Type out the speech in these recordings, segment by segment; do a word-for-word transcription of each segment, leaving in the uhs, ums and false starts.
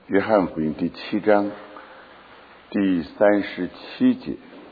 约翰福音第七章第三十七节，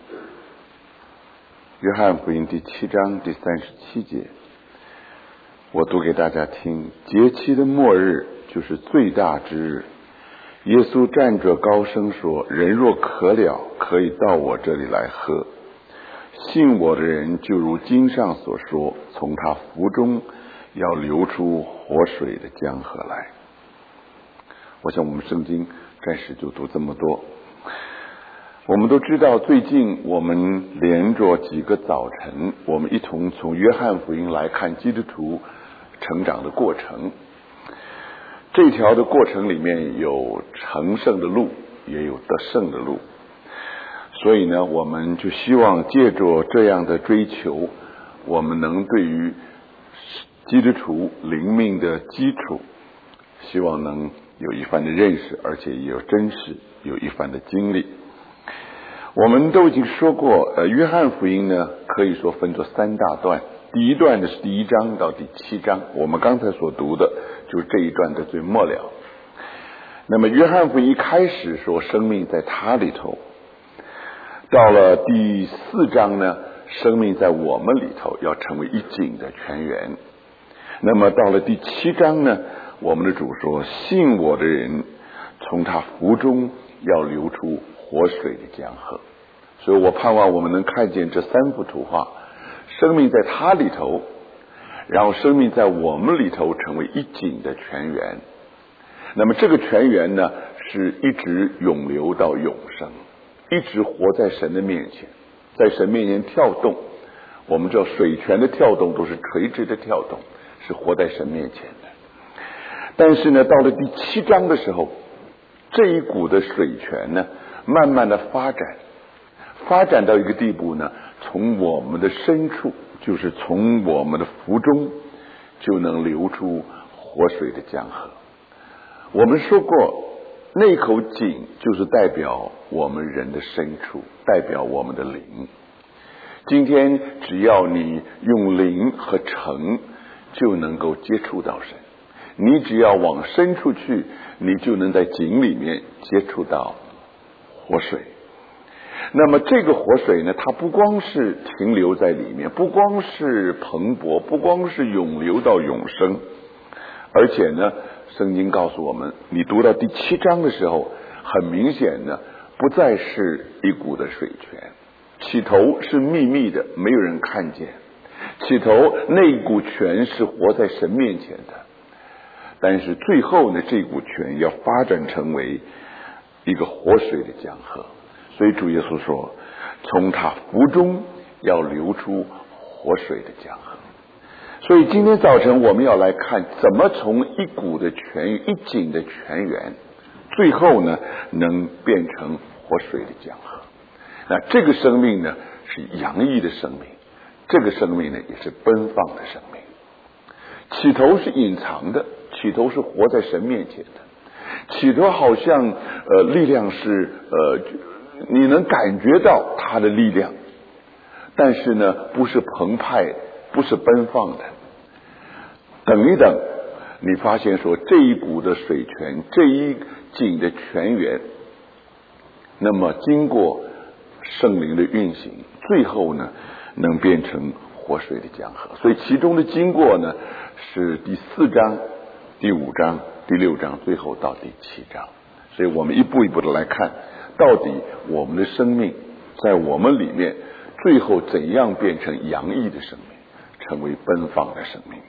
约翰福音第七章第三十七节，我读给大家听。节期的末日就是最大之日，耶稣站着高声说，人若渴了，可以到我这里来喝，信我的人就如经上所说，从他腹中要流出活水的江河来。我想我们圣经暂时就读这么多。我们都知道，最近我们连着几个早晨，我们一同从约翰福音来看基督徒成长的过程。这条的过程里面有成圣的路，也有得胜的路。所以呢，我们就希望借着这样的追求，我们能对于基督徒灵命的基础，希望能有一番的认识，而且也有真实，有一番的经历。我们都已经说过，呃，约翰福音呢，可以说分作三大段。第一段呢是第一章到第七章，我们刚才所读的就是这一段的最末了。那么约翰福音一开始说生命在他里头，到了第四章呢，生命在我们里头要成为一井的泉源。那么到了第七章呢，我们的主说，信我的人从他腹中要流出活水的江河。所以我盼望我们能看见这三幅图画，生命在他里头，然后生命在我们里头成为一井的泉源。那么这个泉源呢，是一直永流到永生，一直活在神的面前，在神面前跳动。我们知道水泉的跳动都是垂直的跳动，是活在神面前的。但是呢，到了第七章的时候，这一股的水泉呢，慢慢的发展，发展到一个地步呢，从我们的深处，就是从我们的腹中，就能流出活水的江河。我们说过，那口井就是代表我们人的深处，代表我们的灵。今天只要你用灵和诚，就能够接触到神。你只要往深处去，你就能在井里面接触到活水。那么这个活水呢，它不光是停留在里面，不光是蓬勃，不光是永流到永生，而且呢，圣经告诉我们，你读到第七章的时候，很明显呢，不再是一股的水泉，起头是秘密的，没有人看见，起头那一股泉是活在神面前的。但是最后呢，这股泉要发展成为一个活水的江河。所以主耶稣说，从他腹中要流出活水的江河。所以今天早晨我们要来看，怎么从一股的泉源，一井的泉源，最后呢能变成活水的江河。那这个生命呢是洋溢的生命，这个生命呢也是奔放的生命。起头是隐藏的，起头是活在神面前的，起头好像呃力量是呃你能感觉到它的力量，但是呢不是澎湃，不是奔放的。等一等，你发现说这一股的水泉，这一井的泉源，那么经过圣灵的运行，最后呢能变成活水的江河。所以其中的经过呢是第四章、第五章、第六章，最后到第七章。所以我们一步一步的来看，到底我们的生命在我们里面最后怎样变成洋溢的生命，成为奔放的生命。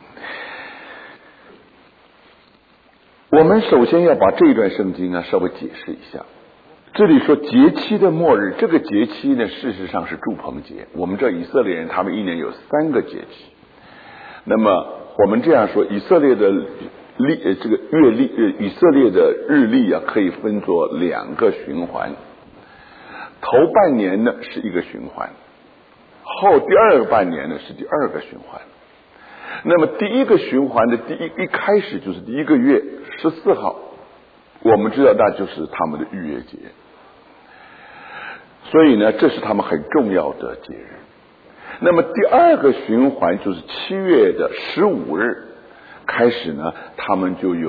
我们首先要把这一段圣经呢稍微解释一下。这里说节期的末日，这个节期呢事实上是住棚节。我们知道以色列人他们一年有三个节期，那么我们这样说，以色列的历这个月历，以色列的日历啊，可以分作两个循环。头半年呢是一个循环，后第二个半年呢是第二个循环。那么第一个循环的第一一开始就是第一个月十四号，我们知道那就是他们的逾越节。所以呢，这是他们很重要的节日。那么第二个循环就是七月的十五日开始呢，他们就有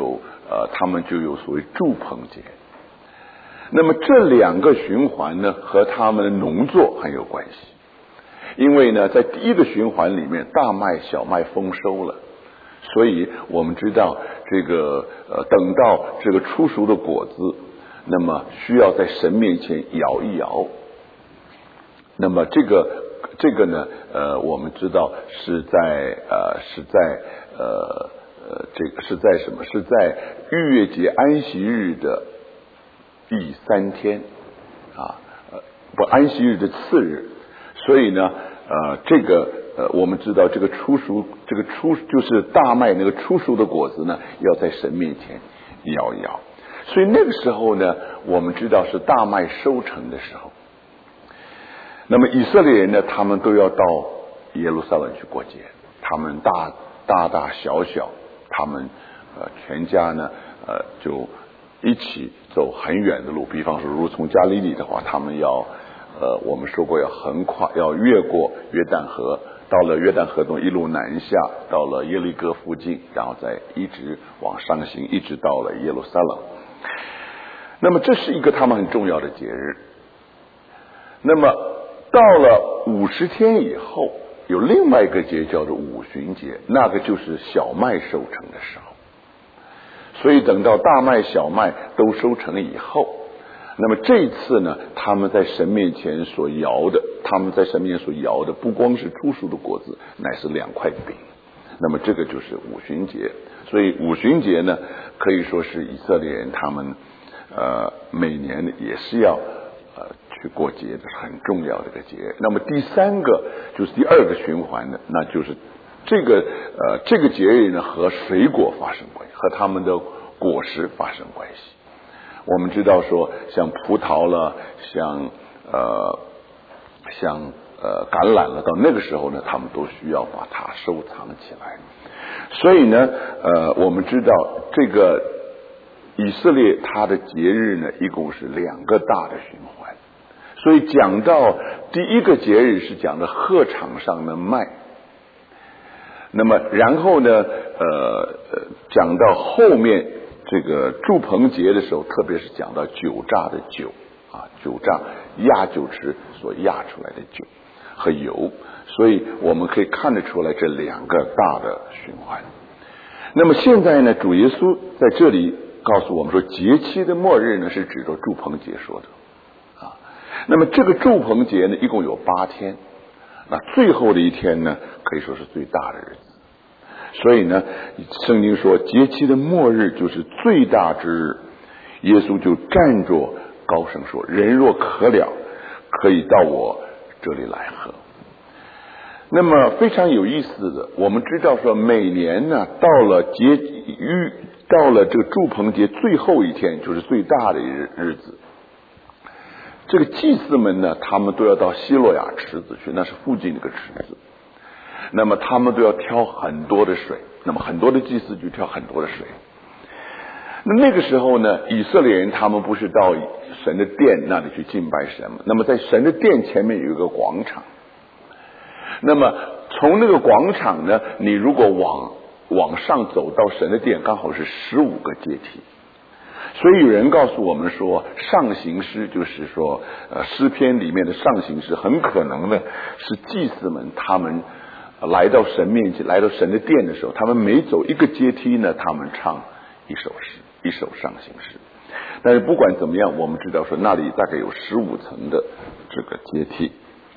呃，他们就有所谓祝棚节。那么这两个循环呢，和他们的农作很有关系。因为呢，在第一个循环里面，大麦、小麦丰收了，所以我们知道这个呃，等到这个初熟的果子，那么需要在神面前摇一摇。那么这个这个呢，呃，我们知道是在呃是在呃呃这个是在什么？是在逾越节安息日的第三天啊，呃，不，安息日的次日。所以呢，呃，这个呃，我们知道这个初熟，这个初就是大麦那个初熟的果子呢，要在神面前摇一摇。所以那个时候呢，我们知道是大麦收成的时候。那么以色列人呢，他们都要到耶路撒冷去过节，他们大大大小小，他们呃全家呢呃就一起走很远的路。比方说，如果从加利利的话，他们要。呃，我们说过要横跨，要越过约旦河，到了约旦河中一路南下，到了耶利哥附近，然后再一直往上行，一直到了耶路撒冷。那么这是一个他们很重要的节日。那么到了五十天以后，有另外一个节叫做五旬节，那个就是小麦收成的时候。所以等到大麦、小麦都收成以后，那么这一次呢，他们在神面前所摇的，他们在神面前所摇的，不光是初熟的果子，乃是两块饼。那么这个就是五旬节。所以五旬节呢，可以说是以色列人他们呃每年也是要呃去过节的很重要的一个节。那么第三个就是第二个循环的，那就是这个呃这个节日呢和水果发生关系，和他们的果实发生关系。我们知道说，像葡萄了，像呃，像呃橄榄了，到那个时候呢，他们都需要把它收藏起来。所以呢，呃，我们知道这个以色列它的节日呢，一共是两个大的循环。所以讲到第一个节日是讲的禾场上的麦，那么然后呢，呃，讲到后面。这个祝棚节的时候，特别是讲到酒榨的酒啊，酒榨压酒池所压出来的酒和油，所以我们可以看得出来这两个大的循环。那么现在呢，主耶稣在这里告诉我们说，节期的末日呢是指着祝棚节说的啊。那么这个祝棚节呢，一共有八天，那最后的一天呢，可以说是最大的日子。所以呢，圣经说节期的末日就是最大之日，耶稣就站着高声说，人若渴了，可以到我这里来喝。那么非常有意思的，我们知道说每年呢，到了节逾到了这个祝棚节最后一天，就是最大的日日子，这个祭司们呢，他们都要到希洛亚池子去，那是附近的一个池子。那么他们都要挑很多的水，那么很多的祭司就挑很多的水。那那个时候呢，以色列人他们不是到神的殿那里去敬拜神吗？那么在神的殿前面有一个广场，那么从那个广场呢，你如果往往上走到神的殿，刚好是十五个阶梯。所以有人告诉我们说，上行诗就是说，呃，诗篇里面的上行诗很可能呢是祭司们他们来到神面前，来到神的殿的时候，他们每走一个阶梯呢，他们唱一首诗，一首上行诗。但是不管怎么样，我们知道说那里大概有十五层的这个阶梯。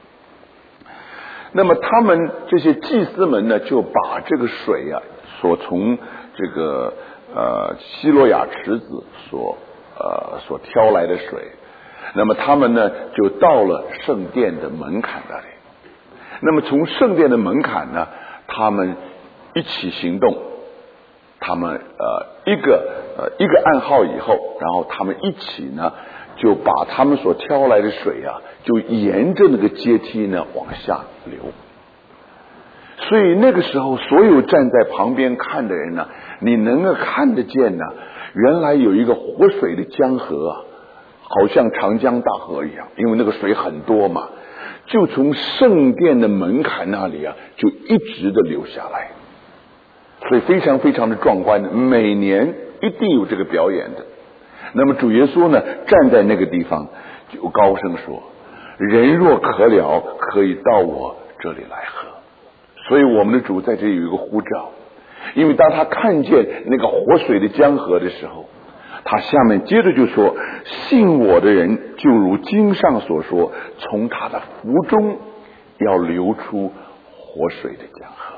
那么他们这些祭司们呢，就把这个水啊，所从这个呃希罗亚池子所呃所挑来的水，那么他们呢就到了圣殿的门槛那里。那么从圣殿的门槛呢，他们一起行动，他们呃一个呃一个暗号以后，然后他们一起呢就把他们所挑来的水啊，就沿着那个阶梯呢往下流。所以那个时候，所有站在旁边看的人呢，你能够看得见呢，原来有一个活水的江河啊，好像长江大河一样，因为那个水很多嘛。就从圣殿的门槛那里啊，就一直的流下来，所以非常非常的壮观的。每年一定有这个表演的。那么主耶稣呢，站在那个地方就高声说，人若渴了，可以到我这里来喝。所以我们的主在这里有一个呼召，因为当他看见那个活水的江河的时候，他下面接着就说，信我的人就如经上所说，从他的腹中要流出活水的江河。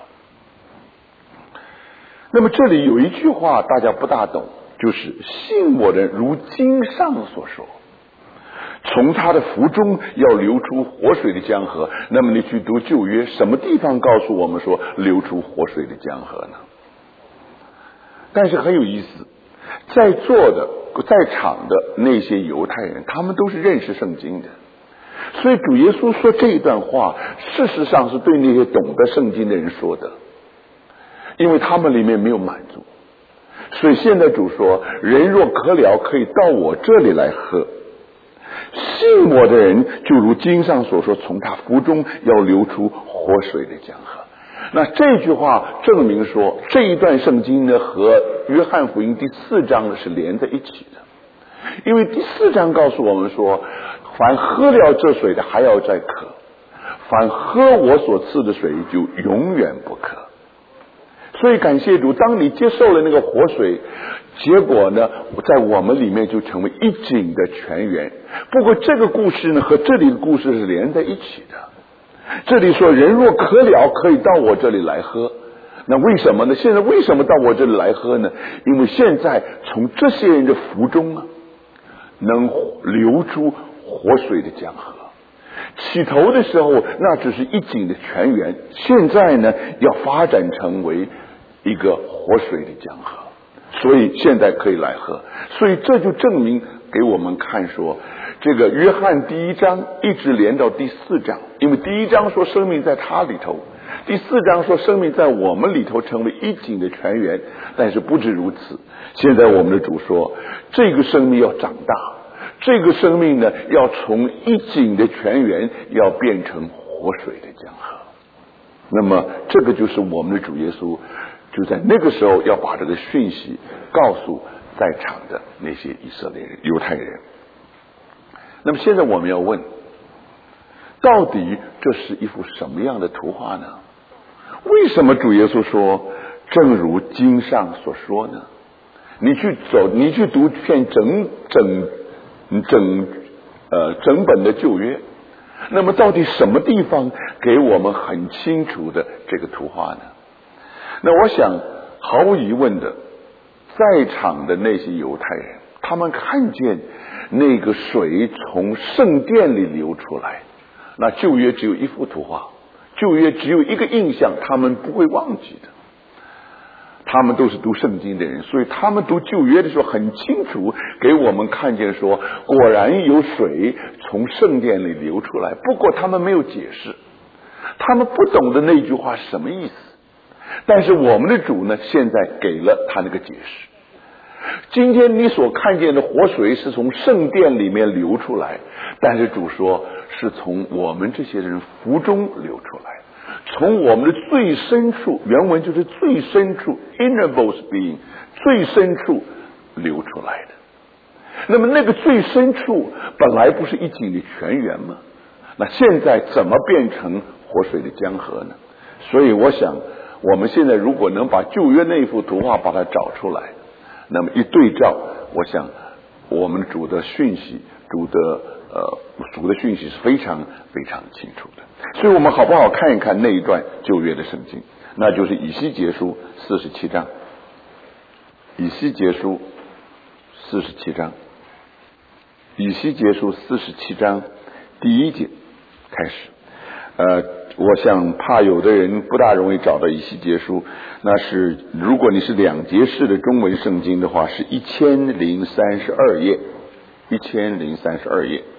那么这里有一句话大家不大懂，就是信我的人如经上所说，从他的腹中要流出活水的江河。那么你去读旧约，什么地方告诉我们说流出活水的江河呢？但是很有意思，在座的在场的那些犹太人，他们都是认识圣经的，所以主耶稣说这一段话事实上是对那些懂得圣经的人说的，因为他们里面没有满足。所以现在主说，人若渴了，可以到我这里来喝，信我的人就如经上所说，从他腹中要流出活水的江河。那这句话证明说，这一段圣经呢和约翰福音第四章呢是连在一起的。因为第四章告诉我们说，凡喝了这水的还要再渴，凡喝我所赐的水就永远不渴。所以感谢主，当你接受了那个活水，结果呢在我们里面就成为一井的泉源。不过这个故事呢和这里的故事是连在一起的。这里说人若渴了，可以到我这里来喝。那为什么呢？现在为什么到我这里来喝呢？因为现在从这些人的腹中啊，能流出活水的江河。起头的时候那只是一井的泉源，现在呢要发展成为一个活水的江河，所以现在可以来喝。所以这就证明给我们看说，这个约翰第一章一直连到第四章，因为第一章说生命在他里头，第四章说生命在我们里头成为一井的泉源。但是不止如此，现在我们的主说，这个生命要长大，这个生命呢要从一井的泉源要变成活水的江河。那么这个就是我们的主耶稣就在那个时候要把这个讯息告诉在场的那些以色列人、犹太人。那么现在我们要问，到底这是一幅什么样的图画呢？为什么主耶稣说正如经上所说呢？你去走，你去读遍整整整呃整本的旧约，那么到底什么地方给我们很清楚的这个图画呢？那我想毫无疑问的，在场的那些犹太人，他们看见那个水从圣殿里流出来，那旧约只有一幅图画，旧约只有一个印象，他们不会忘记的。他们都是读圣经的人，所以他们读旧约的时候很清楚给我们看见说，果然有水从圣殿里流出来。不过他们没有解释，他们不懂得那句话是什么意思。但是我们的主呢，现在给了他那个解释。今天你所看见的活水是从圣殿里面流出来，但是主说是从我们这些人腹中流出来，从我们的最深处，原文就是最深处 innermost being， 最深处流出来的。那么那个最深处本来不是一井的泉源吗？那现在怎么变成活水的江河呢？所以我想我们现在如果能把旧约那幅图画把它找出来，那么一对照，我想我们主的讯息，主的呃主的讯息是非常非常清楚的。所以我们好不好看一看那一段旧约的圣经，那就是以西结书四十七章。以西结书四十七章，以西结书四十七章第一节开始。呃，我想怕有的人不大容易找到以西结书，那是如果你是两节式的中文圣经的话，是一千零三十二页，一千零三十二页。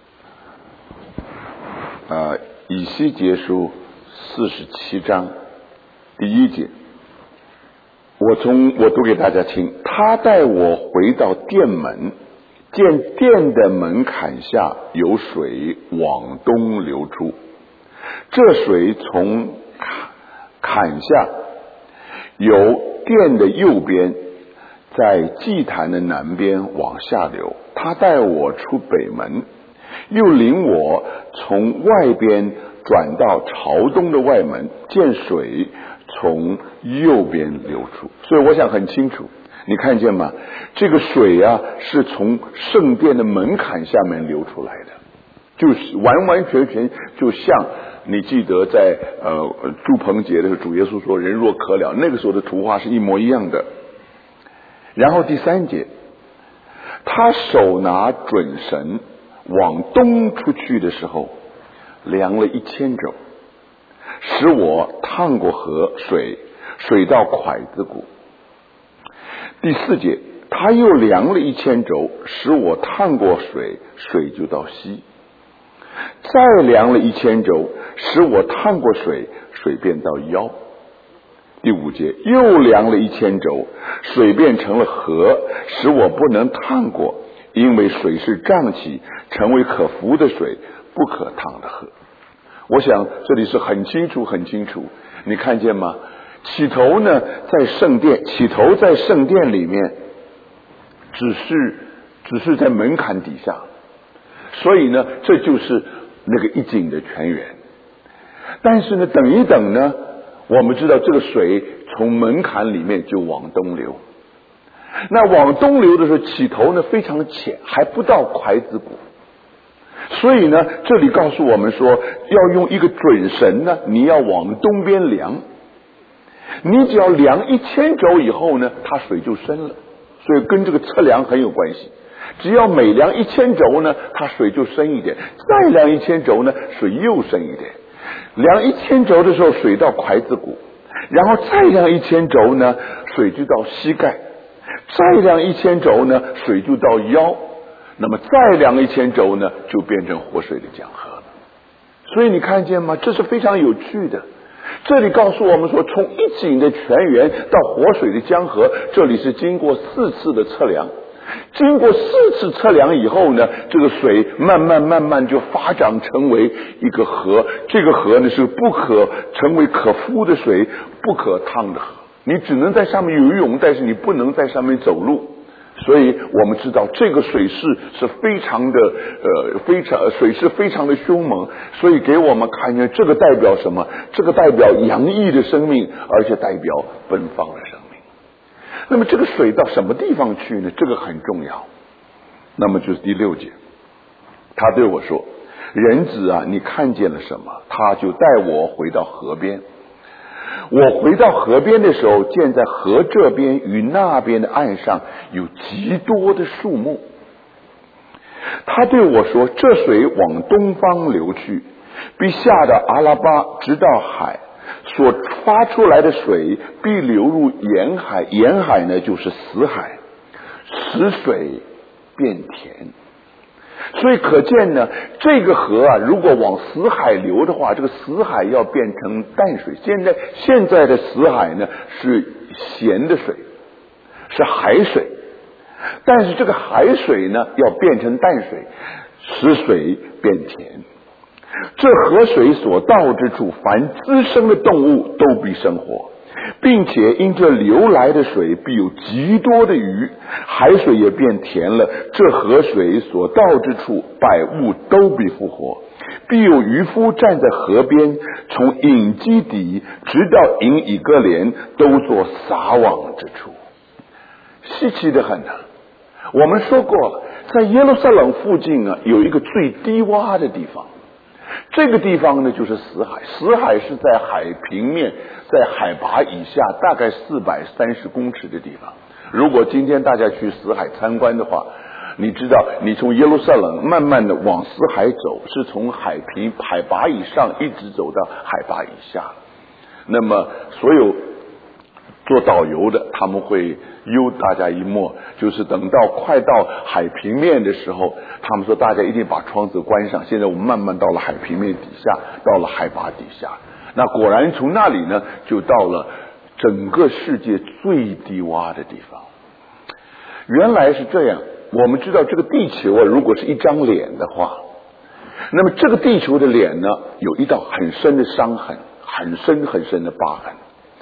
呃，以西结书四十七章第一节，我从我读给大家听。他带我回到殿门，见殿的门槛下有水往东流出，这水从坎下由殿的右边在祭坛的南边往下流。他带我出北门，又领我从外边转到朝东的外门，见水从右边流出。所以我想很清楚，你看见吗？这个水啊是从圣殿的门槛下面流出来的，就是完完全全就像你记得在呃住棚节的时候，主耶稣说人若渴了，那个时候的图画是一模一样的。然后第三节，他手拿准绳往东出去的时候，量了一千肘，使我趟过河水，水到蒯子骨。第四节，他又量了一千肘，使我趟过水，水就到膝。再量了一千肘，使我趟过水，水便到腰。第五节，又量了一千肘，水变成了河，使我不能趟过，因为水是涨起，成为可服的水，不可趟的河。我想这里是很清楚很清楚，你看见吗？起头呢在圣殿，起头在圣殿里面只是只是在门槛底下，所以呢这就是那个一井的泉源。但是呢等一等呢，我们知道这个水从门槛里面就往东流，那往东流的时候起头呢非常浅，还不到蒯子骨。所以呢这里告诉我们说，要用一个准绳呢，你要往东边量，你只要量一千肘以后呢，它水就深了，所以跟这个测量很有关系。只要每量一千肘呢，它水就深一点，再量一千肘呢，水又深一点。量一千肘的时候，水到蒯子骨，然后再量一千肘呢，水就到膝盖，再量一千肘呢，水就到腰，那么再量一千肘呢，就变成活水的江河了。所以你看见吗？这是非常有趣的。这里告诉我们说，从一井的泉源到活水的江河，这里是经过四次的测量。经过四次测量以后呢，这个水慢慢慢慢就发展成为一个河。这个河呢是不可成为可服的水，不可趟的河。你只能在上面游泳，但是你不能在上面走路。所以我们知道这个水势是非常的呃非常水势非常的凶猛，所以给我们看见这个代表什么？这个代表洋溢的生命，而且代表奔放的生命。那么这个水到什么地方去呢？这个很重要。那么就是第六节，他对我说：人子啊，你看见了什么？他就带我回到河边。我回到河边的时候，见在河这边与那边的岸上有极多的树木。他对我说：这水往东方流去，必下到阿拉巴，直到海，所发出来的水必流入盐海，盐海呢就是死海，使水变甜。所以可见呢，这个河啊，如果往死海流的话，这个死海要变成淡水。现在现在的死海呢是咸的水，是海水，但是这个海水呢要变成淡水，使水变甜。这河水所到之处，凡滋生的动物都必生活，并且因这流来的水必有极多的鱼，海水也变甜了。这河水所到之处，百物都必复活，必有渔夫站在河边，从隐基底直到隐以哥连，都做撒网之处。稀奇的很啊！我们说过了，在耶路撒冷附近啊，有一个最低洼的地方。这个地方呢就是死海，死海是在海平面在海拔以下大概四百三十公尺的地方。如果今天大家去死海参观的话，你知道你从耶路撒冷慢慢的往死海走，是从海平海拔以上一直走到海拔以下。那么所有做导游的他们会悠大家一默，就是等到快到海平面的时候，他们说大家一定把窗子关上。现在我们慢慢到了海平面底下，到了海拔底下，那果然从那里呢就到了整个世界最低洼的地方。原来是这样，我们知道这个地球啊，如果是一张脸的话，那么这个地球的脸呢有一道很深的伤痕，很深很深的疤痕。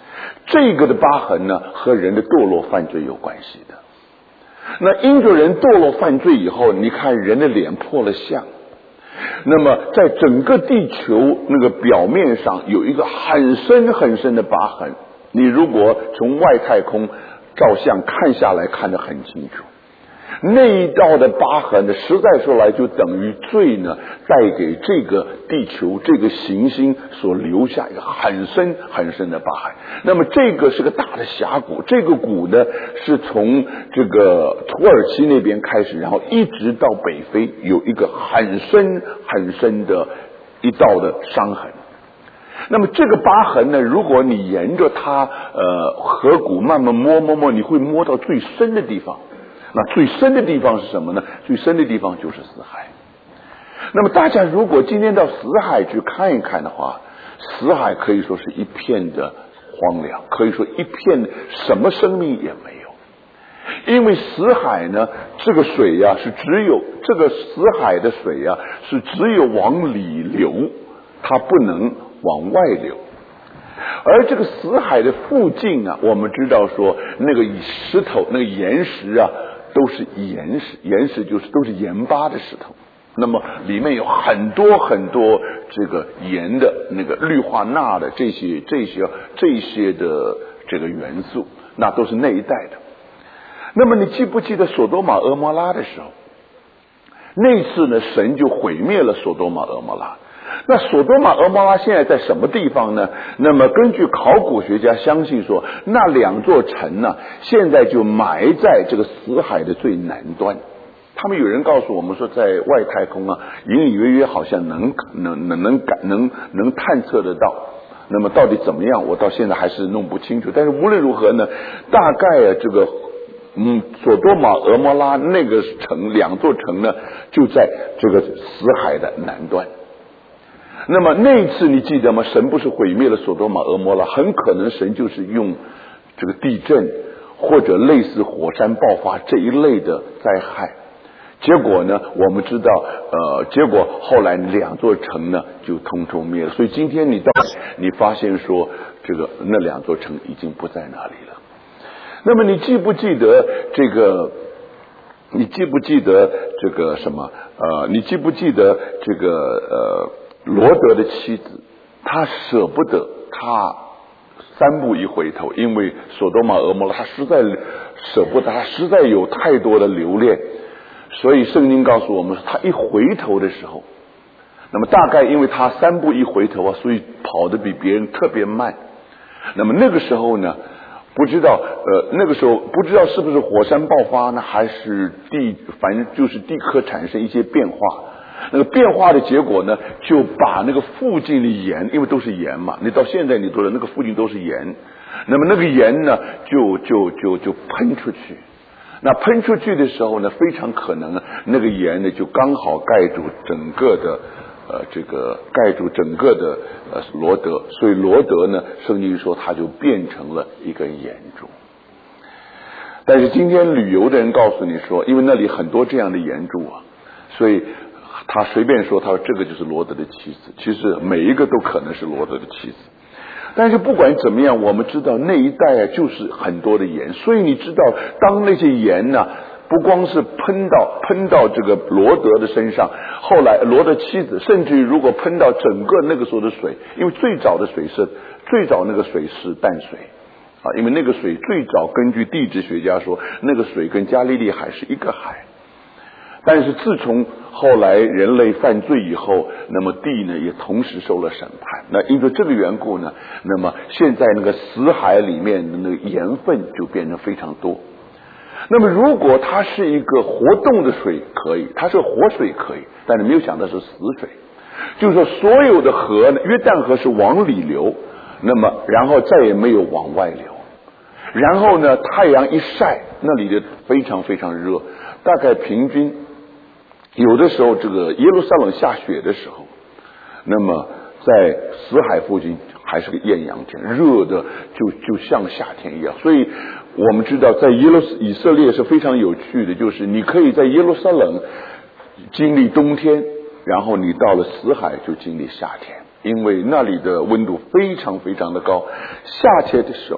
这个的疤痕呢，和人的堕落犯罪有关系的。那因着人堕落犯罪以后，你看人的脸破了相，那么在整个地球那个表面上有一个很深很深的疤痕，你如果从外太空照相看下来，看得很清楚。那一道的疤痕呢，实在说来就等于罪呢带给这个地球这个行星所留下一个很深很深的疤痕。那么这个是个大的峡谷，这个谷呢是从这个土耳其那边开始，然后一直到北非，有一个很深很深的一道的伤痕。那么这个疤痕呢，如果你沿着它呃河谷慢慢摸摸摸，你会摸到最深的地方。那最深的地方是什么呢？最深的地方就是死海。那么大家如果今天到死海去看一看的话，死海可以说是一片的荒凉，可以说一片什么生命也没有。因为死海呢，这个水呀、啊、是只有这个死海的水呀、啊、是只有往里流，它不能往外流。而这个死海的附近啊，我们知道说那个石头那个岩石啊都是岩石，岩石就是都是盐巴的石头，那么里面有很多很多这个盐的那个氯化钠的这些这些这些的这个元素，那都是那一带的。那么你记不记得索多玛蛾摩拉的时候，那次呢神就毁灭了索多玛蛾摩拉。那索多玛蛾摩拉现在在什么地方呢？那么根据考古学家相信说，那两座城呢现在就埋在这个死海的最南端。他们有人告诉我们说，在外太空啊，隐隐约约好像能能能能感能能探测得到。那么到底怎么样，我到现在还是弄不清楚。但是无论如何呢，大概啊这个嗯索多玛蛾摩拉那个城两座城呢，就在这个死海的南端。那么那一次你记得吗？神不是毁灭了索多玛蛾摩拉，很可能神就是用这个地震或者类似火山爆发这一类的灾害。结果呢，我们知道呃，结果后来两座城呢就通通灭了。所以今天你到你发现说这个那两座城已经不在那里了。那么你记不记得这个你记不记得这个什么呃你记不记得这个呃罗德的妻子，他舍不得，他三步一回头，因为索多玛蛾摩拉他实在舍不得，他实在有太多的留恋，所以圣经告诉我们，他一回头的时候，那么大概因为他三步一回头啊，所以跑得比别人特别慢。那么那个时候呢，不知道呃那个时候不知道是不是火山爆发呢，还是地反正就是地壳产生一些变化。那个变化的结果呢，就把那个附近的盐，因为都是盐嘛，你到现在你都知道那个附近都是盐，那么那个盐呢就就就就喷出去。那喷出去的时候呢，非常可能那个盐呢就刚好盖住整个的呃这个盖住整个的呃罗德，所以罗德呢，圣经说它就变成了一个盐柱。但是今天旅游的人告诉你说，因为那里很多这样的盐柱啊，所以他随便说，他说这个就是罗德的妻子。其实每一个都可能是罗德的妻子。但是不管怎么样，我们知道那一带啊就是很多的盐，所以你知道当那些盐呢、啊、不光是喷到喷到这个罗德的身上，后来罗德妻子甚至于如果喷到整个那个时候的水，因为最早的水是最早那个水是淡水啊，因为那个水最早根据地质学家说，那个水跟加利利海是一个海。但是自从后来人类犯罪以后，那么地呢也同时受了审判。那因为这个缘故呢，那么现在那个死海里面的那个盐分就变得非常多。那么如果它是一个活动的水可以，它是活水可以，但是没有想到是死水。就是说所有的河呢，约旦河是往里流，那么然后再也没有往外流。然后呢，太阳一晒，那里的非常非常热，大概平均有的时候这个耶路撒冷下雪的时候，那么在死海附近还是个艳阳天，热的就就像夏天一样。所以我们知道在耶路以色列是非常有趣的，就是你可以在耶路撒冷经历冬天，然后你到了死海就经历夏天，因为那里的温度非常非常的高。夏天的时候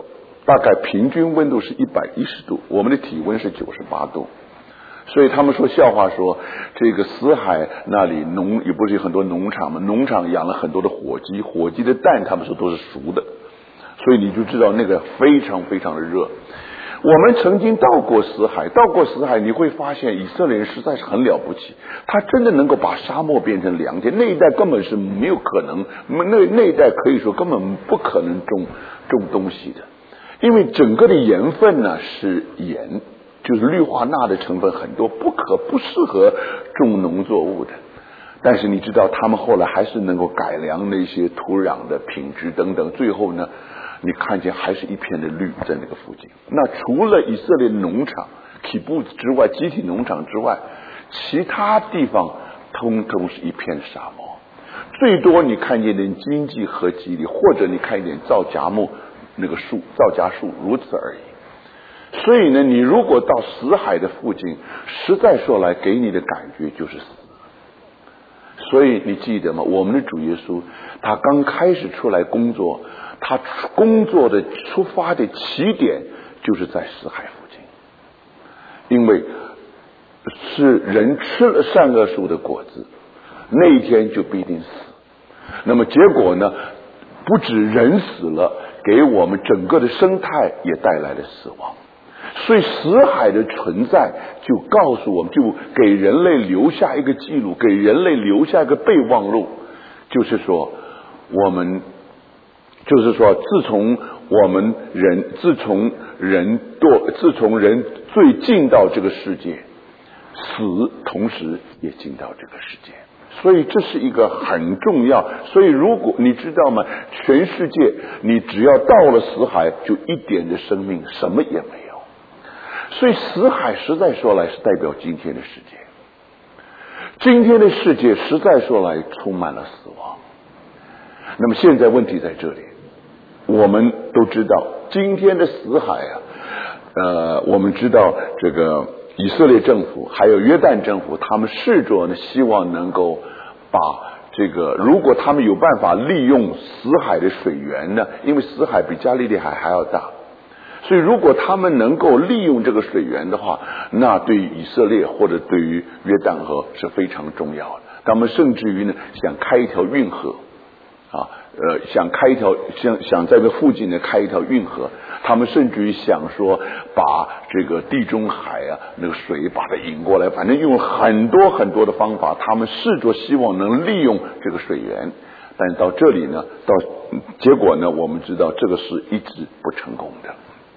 大概平均温度是一百一十度，我们的体温是九十八度。所以他们说笑话说，这个死海那里农也不是有很多农场嘛，农场养了很多的火鸡，火鸡的蛋他们说都是熟的，所以你就知道那个非常非常的热。我们曾经到过死海，到过死海你会发现以色列人实在是很了不起，他真的能够把沙漠变成良田，那一带根本是没有可能，那那一带可以说根本不可能种种东西的，因为整个的盐分呢是盐，就是氯化钠的成分很多，不可不适合种农作物的。但是你知道他们后来还是能够改良那些土壤的品质等等，最后呢你看见还是一片的绿在那个附近。那除了以色列农场 kibbutz 之外，集体农场之外，其他地方通通是一片沙漠，最多你看见点荆棘和蒺藜，或者你看一点皂荚木那个树皂荚树，如此而已。所以呢，你如果到死海的附近，实在说来给你的感觉就是死。所以你记得吗？我们的主耶稣他刚开始出来工作，他工作的出发的起点就是在死海附近，因为是人吃了善恶树的果子，那一天就必定死。那么结果呢，不止人死了，给我们整个的生态也带来了死亡。所以死海的存在就告诉我们，就给人类留下一个记录，给人类留下一个备忘录，就是说我们就是说自从我们人自从人堕自从人最进到这个世界，死同时也进到这个世界。所以这是一个很重要，所以如果你知道吗，全世界你只要到了死海，就一点的生命什么也没有。所以死海实在说来是代表今天的世界，今天的世界实在说来充满了死亡。那么现在问题在这里，我们都知道今天的死海啊，呃，我们知道这个以色列政府还有约旦政府，他们试着呢希望能够把这个，如果他们有办法利用死海的水源呢，因为死海比加利利海还要大，所以如果他们能够利用这个水源的话，那对于以色列或者对于约旦河是非常重要的。他们甚至于呢想开一条运河啊，呃，想开一条想想在这附近呢开一条运河，他们甚至于想说把这个地中海啊那个水把它引过来，反正用很多很多的方法，他们试着希望能利用这个水源。但是到这里呢，到结果呢，我们知道这个是一直不成功的。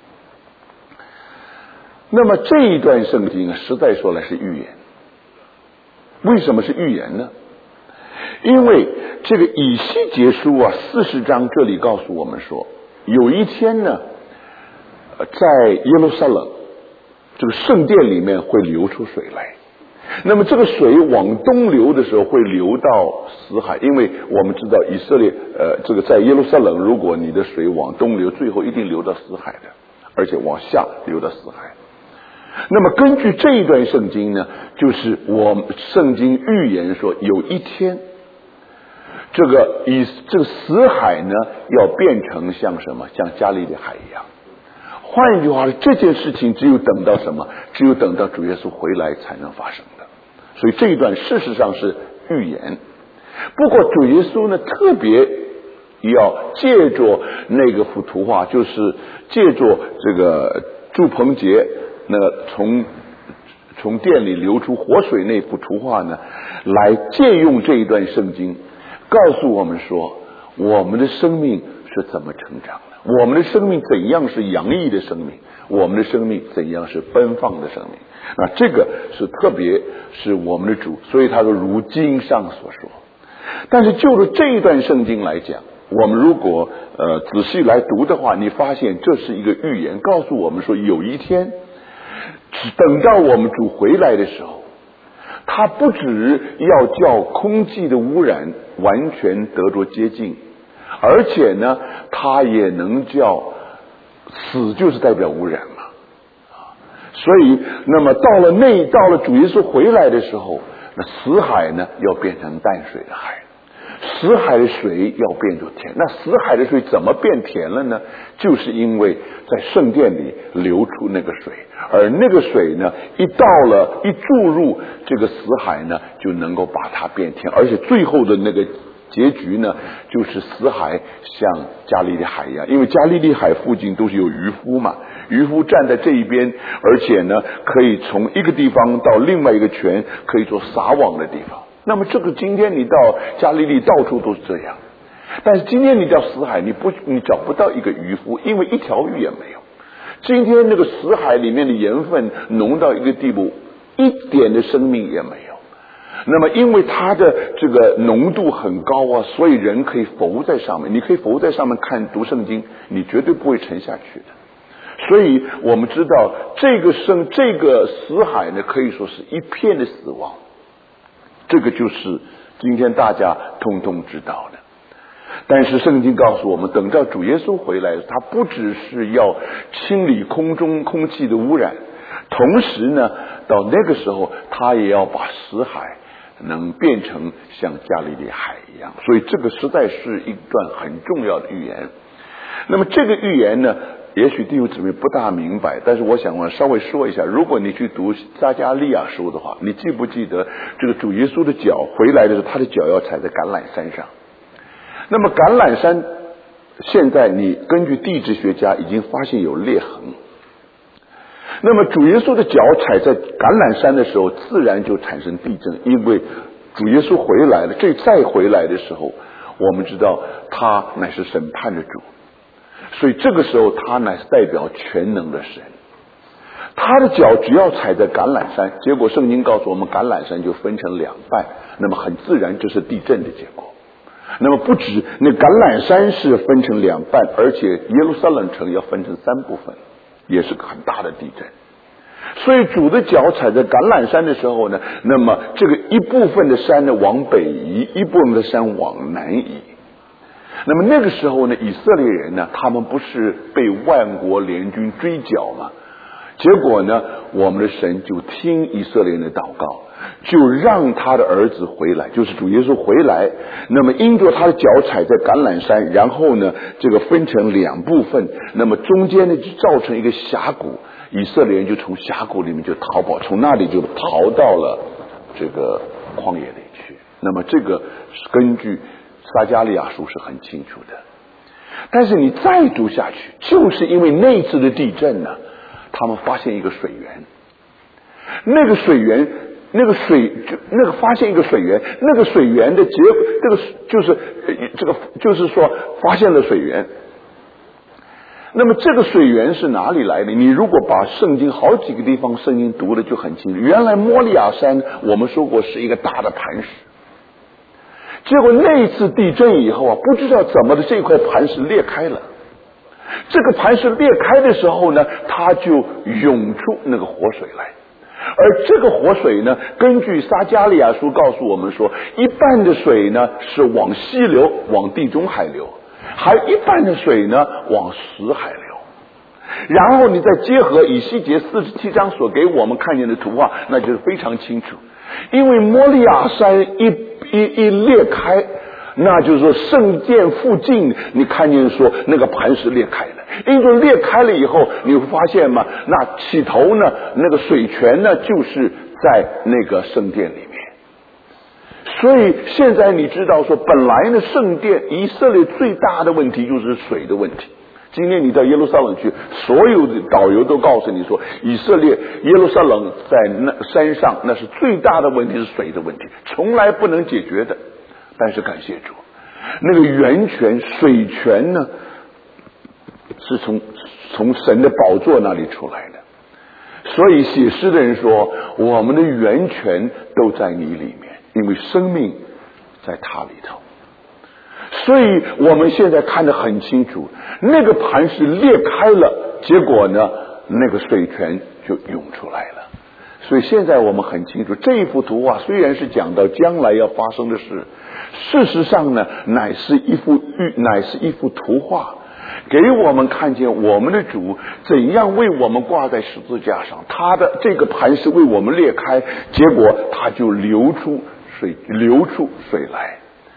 那么这一段圣经啊，实在说来是预言。为什么是预言呢？因为这个以西结书啊，四十章这里告诉我们说，有一天呢，在耶路撒冷这个圣殿里面会流出水来。那么这个水往东流的时候会流到死海，因为我们知道以色列呃，这个在耶路撒冷，如果你的水往东流，最后一定流到死海的，而且往下流到死海。那么根据这一段圣经呢，就是我圣经预言说，有一天这个以这个死海呢要变成像什么，像加利利海一样。换一句话说，这件事情只有等到什么，只有等到主耶稣回来才能发生的。所以这一段事实上是预言。不过主耶稣呢特别要借着那个幅图画，就是借着这个祝棚节那从从殿里流出活水那幅图画呢，来借用这一段圣经告诉我们说，我们的生命是怎么成长的，我们的生命怎样是洋溢的生命，我们的生命怎样是奔放的生命。那这个是特别是我们的主，所以他说如经上所说。但是就着这一段圣经来讲，我们如果呃仔细来读的话，你发现这是一个预言，告诉我们说有一天等到我们主回来的时候，他不只要叫空气的污染完全得着接近，而且呢他也能叫死就是代表污染嘛。所以那么到了那到了主耶稣回来的时候，那死海呢要变成淡水的海。 死海的水要变作甜。那死海的水怎么变甜了呢？就是因为在圣殿里流出那个水，而那个水呢，一到了一注入这个死海呢，就能够把它变甜，而且最后的那个结局呢，就是死海像加利利海一样，因为加利利海附近都是有渔夫嘛，渔夫站在这一边，而且呢，可以从一个地方到另外一个泉，可以做撒网的地方。那么这个今天你到加利利到处都是这样，但是今天你到死海，你不你找不到一个渔夫，因为一条鱼也没有。今天那个死海里面的盐分浓到一个地步，一点的生命也没有。那么因为它的这个浓度很高啊，所以人可以浮在上面，你可以浮在上面看读圣经，你绝对不会沉下去的。所以我们知道这个生这个死海呢，可以说是一片的死亡。这个就是今天大家通通知道的。但是圣经告诉我们，等到主耶稣回来，他不只是要清理空中空气的污染，同时呢，到那个时候他也要把死海能变成像加利利海一样。所以这个实在是一段很重要的预言。那么这个预言呢，也许弟兄姊妹不大明白，但是我想我稍微说一下。如果你去读撒迦利亚书的话，你记不记得这个主耶稣的脚回来的时候，他的脚要踩在橄榄山上。那么橄榄山现在你根据地质学家已经发现有裂痕，那么主耶稣的脚踩在橄榄山的时候，自然就产生地震，因为主耶稣回来了。这再回来的时候，我们知道他乃是审判的主，所以这个时候他乃是代表全能的神。他的脚只要踩在橄榄山，结果圣经告诉我们橄榄山就分成两半，那么很自然这是地震的结果。那么不止那橄榄山是分成两半，而且耶路撒冷城要分成三部分，也是个很大的地震。所以主的脚踩在橄榄山的时候呢，那么这个一部分的山呢往北移，一部分的山往南移。那么那个时候呢，以色列人呢，他们不是被万国联军追剿吗？结果呢，我们的神就听以色列人的祷告，就让他的儿子回来，就是主耶稣回来。那么因着他的脚踩在橄榄山，然后呢，这个分成两部分，那么中间呢就造成一个峡谷，以色列人就从峡谷里面就逃跑，从那里就逃到了这个旷野里去。那么这个根据撒迦利亚书是很清楚的。但是你再读下去，就是因为那次的地震呢，他们发现一个水源，那个水源，那个水，那个发现一个水源，那个水源的结，这个就是这个就是说发现了水源。那么这个水源是哪里来的？你如果把圣经好几个地方圣经读的就很清楚。原来摩利亚山我们说过是一个大的磐石，结果那一次地震以后啊，不知道怎么的这块磐石裂开了。这个磐石裂开的时候呢，它就涌出那个活水来。而这个活水呢，根据撒迦利亚书告诉我们说，一半的水呢是往西流，往地中海流，还一半的水呢往死海流。然后你再结合以西结四十七章所给我们看见的图画，那就是非常清楚。因为摩利亚山一一一裂开，那就是说圣殿附近你看见说那个磐石裂开了，因为裂开了以后，你会发现嘛，那起头呢，那个水泉呢就是在那个圣殿里面。所以现在你知道说，本来呢圣殿以色列最大的问题就是水的问题。今天你到耶路撒冷去，所有的导游都告诉你说，以色列耶路撒冷在那山上，那是最大的问题是水的问题，从来不能解决的。但是感谢主，那个源泉水泉呢，是从从神的宝座那里出来的。所以写诗的人说，我们的源泉都在你里面，因为生命在他里头。所以我们现在看得很清楚，那个磐石裂开了，结果呢，那个水泉就涌出来了。所以现在我们很清楚，这一幅图画虽然是讲到将来要发生的事，事实上呢，乃是一幅预，乃是一幅图画，给我们看见我们的主怎样为我们挂在十字架上，他的这个磐石为我们裂开，结果他就流出水，流出水来。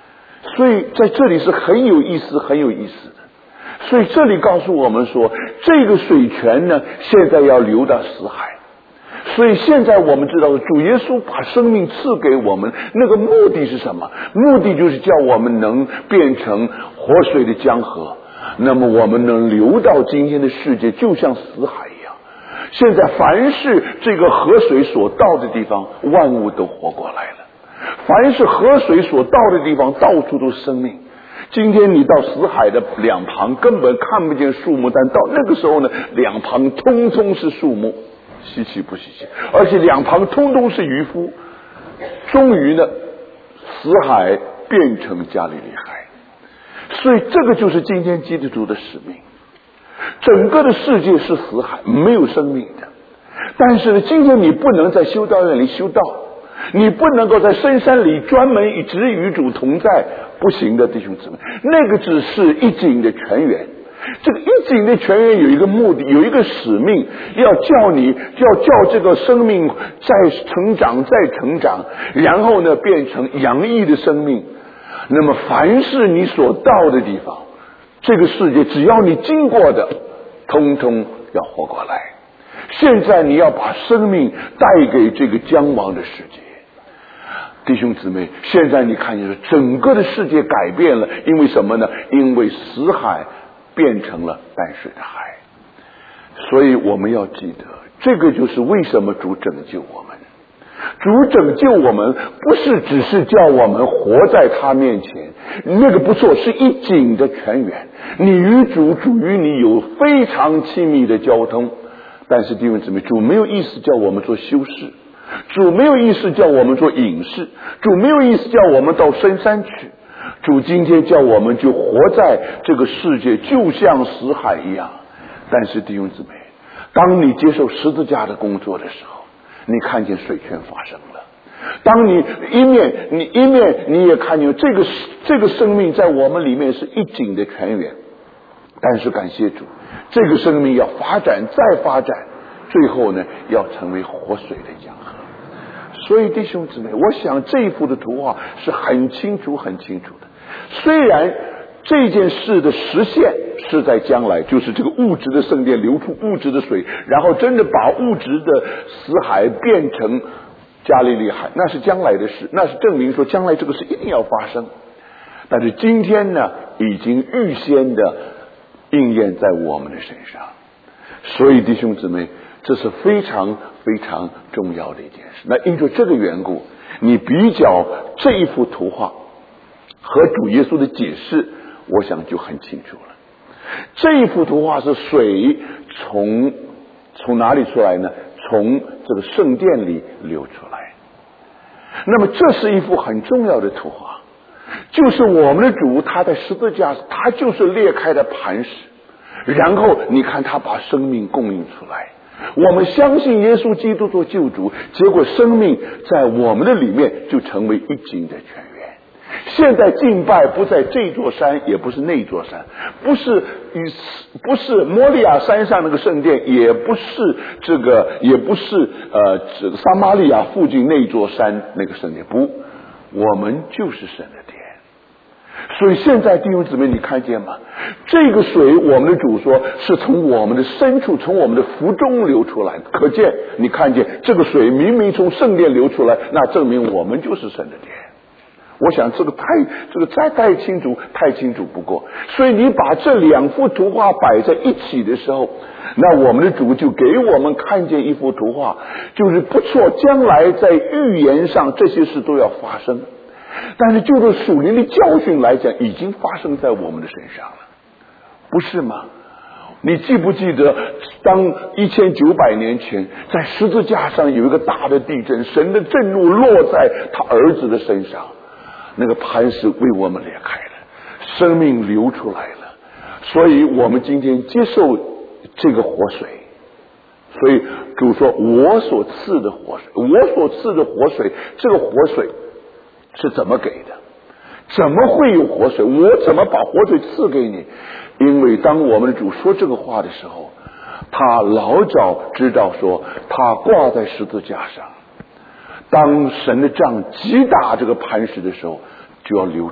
所以在这里是很有意思很有意思的。所以这里告诉我们说，这个水泉呢现在要流到死海。所以现在我们知道，主耶稣把生命赐给我们，那个目的是什么？目的就是叫我们能变成活水的江河，那么我们能流到今天的世界，就像死海一样。现在凡是这个河水所到的地方，万物都活过来了。凡是河水所到的地方，到处都是生命。今天你到死海的两旁根本看不见树木，但到那个时候呢，两旁通通是树木，稀奇不稀奇？而且两旁通通是渔夫。终于呢，死海变成加利利海。所以这个就是今天基督徒的使命。整个的世界是死海，没有生命的。但是呢，今天你不能在修道院里修道，你不能够在深山里专门一直与主同在，不行的，弟兄姊妹，那个只是一井的泉源。这个一井的泉源有一个目的，有一个使命，要叫你，要叫这个生命再成长，再成长，然后呢变成洋溢的生命。那么凡是你所到的地方，这个世界只要你经过的，通通要活过来。现在你要把生命带给这个将亡的世界。弟兄姊妹，现在你看见整个的世界改变了，因为什么呢？因为死海变成了淡水的海。所以我们要记得，这个就是为什么主拯救我们。主拯救我们不是只是叫我们活在他面前，那个不错，是一井的泉源，你与主，主与你有非常亲密的交通。但是弟兄姊妹，主没有意思叫我们做修士，主没有意思叫我们做隐士，主没有意思叫我们到深山去。主今天叫我们就活在这个世界，就像死海一样。但是弟兄姊妹，当你接受十字架的工作的时候，你看见水泉发生了。当你一面你一面你也看见这个这个生命在我们里面是一井的泉源。但是感谢主，这个生命要发展再发展，最后呢要成为活水的江河。所以弟兄姊妹，我想这一幅的图画是很清楚很清楚的。虽然这件事的实现是在将来，就是这个物质的圣殿流出物质的水，然后真的把物质的死海变成加利利海，那是将来的事，那是证明说将来这个事一定要发生。但是今天呢，已经预先的应验在我们的身上。所以弟兄姊妹，这是非常非常重要的一件事。那因着这个缘故，你比较这一幅图画和主耶稣的解释，我想就很清楚了。这一幅图画是水从从哪里出来呢？从这个圣殿里流出来。那么这是一幅很重要的图画，就是我们的主他在十字架，他就是裂开的磐石，然后你看他把生命供应出来。我们相信耶稣基督做救主，结果生命在我们的里面就成为一井的泉源。现在敬拜不在这座山，也不是那座山，不是与不是摩利亚山上那个圣殿，也不是这个，也不是呃这个撒玛利亚附近那座山那个圣殿，不，我们就是神的殿。所以现在弟兄姊妹，你看见吗？这个水，我们的主说是从我们的深处，从我们的腹中流出来。可见你看见这个水明明从圣殿流出来，那证明我们就是神的殿。我想这个太这个再太清楚太清楚不过。所以你把这两幅图画摆在一起的时候，那我们的主就给我们看见一幅图画，就是不错，将来在预言上这些事都要发生。但是就着属灵的教训来讲，已经发生在我们的身上了，不是吗？你记不记得当一千九百年前在十字架上有一个大的地震，神的震怒落在他儿子的身上，那个磐石为我们裂开了，生命流出来了。所以我们今天接受这个活水，所以主说我所赐的活水，我所赐的活水，这个活水是怎么给的？怎么会有活水？我怎么把活水赐给你？因为当我们的主说这个话的时候，他老早知道说他挂在十字架上，当神的杖击打这个磐石的时候，就要流出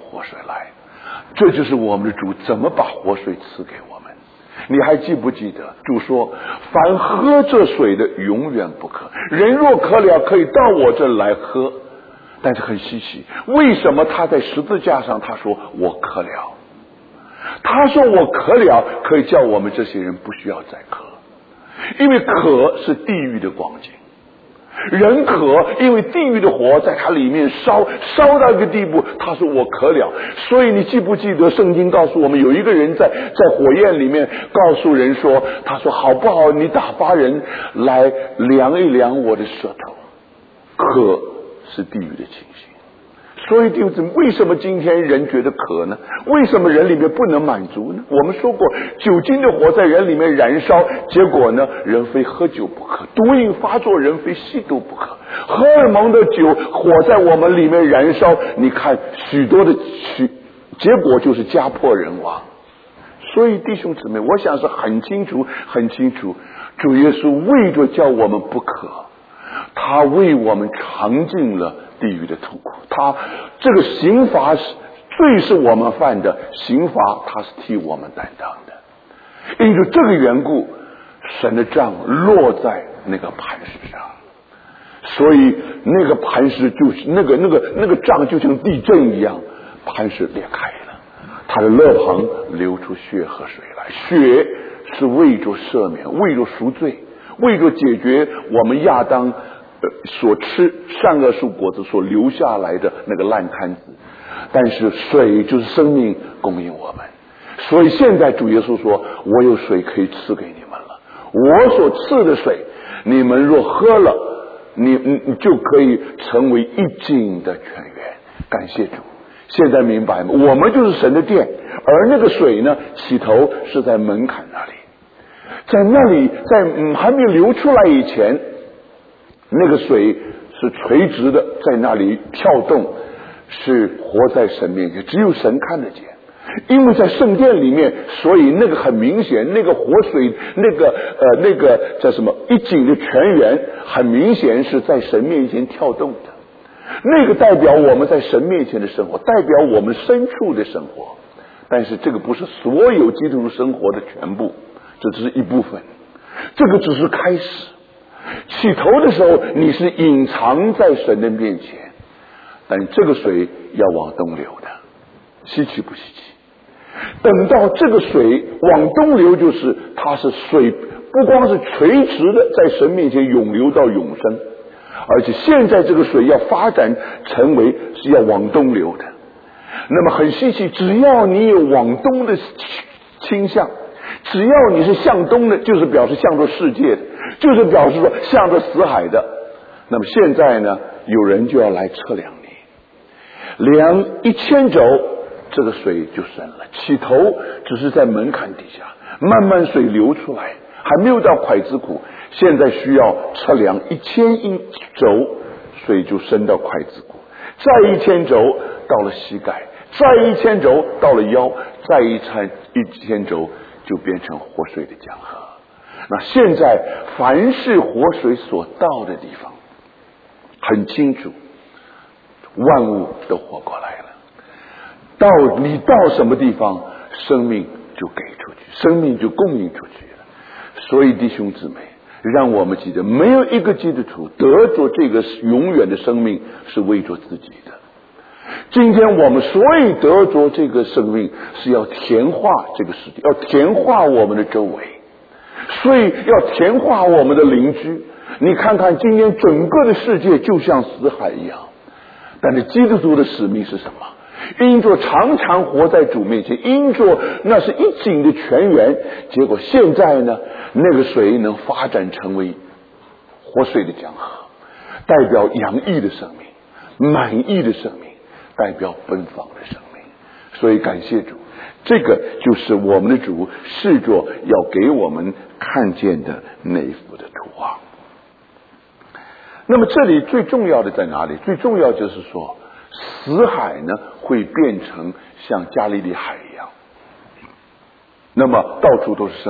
活水来。这就是我们的主怎么把活水赐给我们。你还记不记得主说，凡喝这水的永远不渴，人若渴了可以到我这来喝。但是很稀奇，为什么他在十字架上他说我渴了？他说我渴了可以叫我们这些人不需要再渴，因为渴是地狱的光景。人渴，因为地狱的火在他里面烧，烧到一个地步，他说我渴了。所以你记不记得圣经告诉我们，有一个人在在火焰里面告诉人说，他说好不好你打发人来量一量我的舌头。渴是地狱的情形。所以弟兄姊妹，为什么今天人觉得渴呢？为什么人里面不能满足呢？我们说过，酒精的火在人里面燃烧，结果呢，人非喝酒不可，毒瘾发作，人非吸毒不可。荷尔蒙的酒火在我们里面燃烧，你看许多的许结果就是家破人亡。所以弟兄姊妹，我想是很清楚很清楚，主耶稣为着叫我们不渴，他为我们尝尽了地狱的痛苦，他这个刑罚是罪是我们犯的，刑罚他是替我们担当的。因着这个缘故，神的杖落在那个磐石上，所以那个磐石就是那个那个那个杖就像地震一样，磐石裂开了，他的肋旁流出血和水来。血是为着赦免，为着赎罪，为着解决我们亚当所吃善恶树果子所留下来的那个烂摊子。但是水就是生命供应我们，所以现在主耶稣说，我有水可以赐给你们了，我所赐的水你们若喝了，你你就可以成为一井的泉源。感谢主，现在明白吗？我们就是神的殿，而那个水呢，起头是在门槛那里，在那里在、嗯、还没有流出来以前，那个水是垂直的，在那里跳动，是活在神面前，只有神看得见。因为在圣殿里面，所以那个很明显，那个活水，那个呃那个叫什么一井的泉源，很明显是在神面前跳动的。那个代表我们在神面前的生活，代表我们深处的生活。但是这个不是所有基督徒生活的全部，这只是一部分，这个只是开始。起头的时候你是隐藏在神的面前，但这个水要往东流的，稀奇不稀奇？等到这个水往东流，就是它是水不光是垂直的在神面前涌流到永生，而且现在这个水要发展成为是要往东流的。那么很稀奇，只要你有往东的倾向，只要你是向东的，就是表示向着世界的，就是表示说向着死海的。那么现在呢，有人就要来测量你，量一千肘，这个水就深了。起头只是在门槛底下，慢慢水流出来，还没有到筷子骨，现在需要测量一千一肘，水就深到筷子骨，再一千肘到了膝盖，再一千肘到了腰，再一千一千肘就变成活水的江河。那现在凡是活水所到的地方，很清楚，万物都活过来了。到你到什么地方，生命就给出去，生命就供应出去了。所以弟兄姊妹，让我们记得，没有一个基督徒得着这个永远的生命是为着自己的。今天我们所以得着这个生命，是要填化这个世界，要填化我们的周围，所以要填化我们的邻居。你看看今天整个的世界就像死海一样，但是基督徒的使命是什么？因着常常活在主面前，因着那是一井的泉源，结果现在呢，那个水能发展成为活水的江河，代表洋溢的生命，满溢的生命，代表奔放的生命。所以感谢主，这个就是我们的主视作要给我们看见的那一幅的图画。那么这里最重要的在哪里？最重要就是说，死海呢会变成像加利利海一样，那么到处都是生命，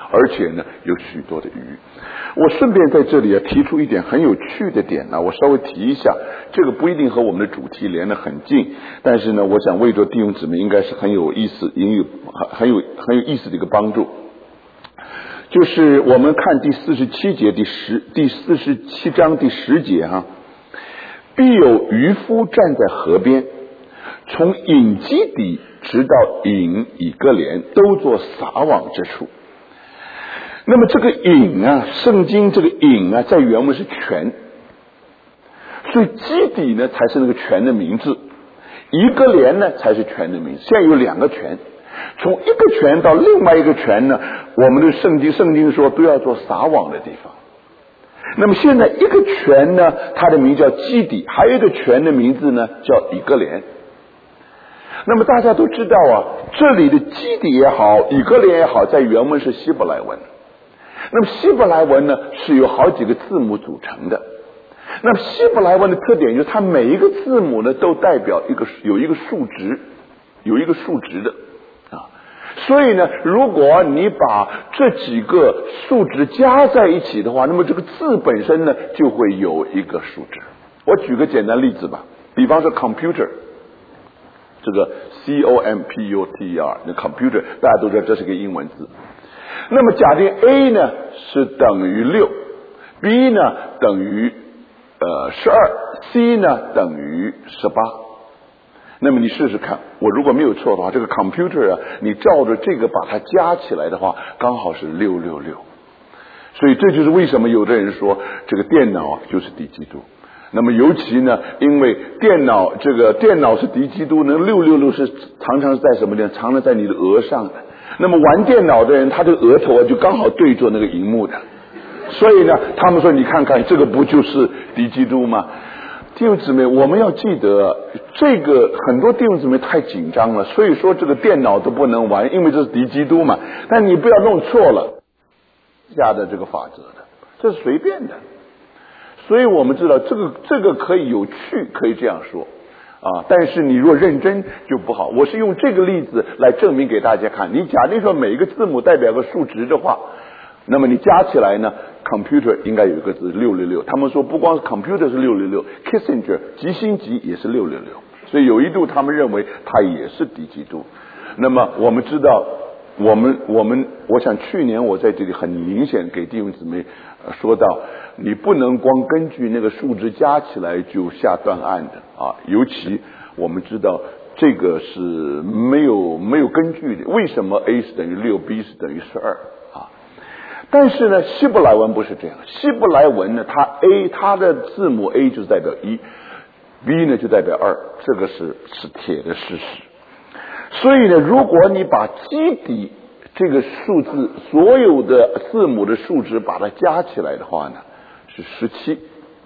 而且呢有许多的鱼。我顺便在这里啊提出一点很有趣的点呢，我稍微提一下，这个不一定和我们的主题连得很近，但是呢我想为着弟兄姊妹应该是很有意思，也有很有很有意思的一个帮助。就是我们看第四十七节第十第四十七章第十节哈、啊，必有渔夫站在河边，从隐基底直到隐以哥连，都做撒网之处。那么这个隐啊，圣经这个隐啊，在原文是泉，所以基底呢才是那个泉的名字，以哥连呢才是泉的名字。现在有两个泉，从一个泉到另外一个泉呢，我们的圣经圣经说都要做撒网的地方。那么现在一个泉呢，它的名叫基底，还有一个泉的名字呢叫以哥连。那么大家都知道啊，这里的基底也好，以哥连也好，在原文是希伯来文。那么希伯来文呢是由好几个字母组成的。那么希伯来文的特点就是它每一个字母呢都代表一个有一个数值，有一个数值的啊。所以呢，如果你把这几个数值加在一起的话，那么这个字本身呢就会有一个数值。我举个简单例子吧，比方说 computer， 这个 C O M P U T E R， 那 computer 大家都知道这是个英文字。那么假定 A 呢是等于六， B 呢等于呃十二， C 呢等于十八。那么你试试看，我如果没有错的话，这个 computer 啊，你照着这个把它加起来的话，刚好是六六六。所以这就是为什么有的人说这个电脑就是敌基督。那么尤其呢，因为电脑这个电脑是敌基督，那六六六是常常在什么地方？常常在你的额上的。那么玩电脑的人，他的额头啊就刚好对着那个荧幕的，所以呢，他们说你看看这个不就是敌基督吗？弟兄姊妹，我们要记得，这个很多弟兄姊妹太紧张了，所以说这个电脑都不能玩，因为这是敌基督嘛。但你不要弄错了下的这个法则的，这是随便的。所以我们知道这个这个可以有趣，可以这样说啊，但是你若认真就不好。我是用这个例子来证明给大家看，你假定说每一个字母代表个数值的话，那么你加起来呢 computer 应该有一个字六六六。他们说不光是 computer 是六六六， Kissinger 基辛格也是六六六，所以有一度他们认为他也是敌基督。那么我们知道我们我们我想去年我在这里很明显给弟兄姊妹说到，你不能光根据那个数值加起来就下断案的啊，尤其我们知道这个是没有没有根据的。为什么 A 是等于六 B 是等于十二啊？但是呢，希伯来文不是这样。希伯来文呢，它 A 它的字母 A 就是代表一， B 呢就代表二，这个是是铁的事实。所以呢，如果你把基底这个数字所有的字母的数值把它加起来的话呢，是十七。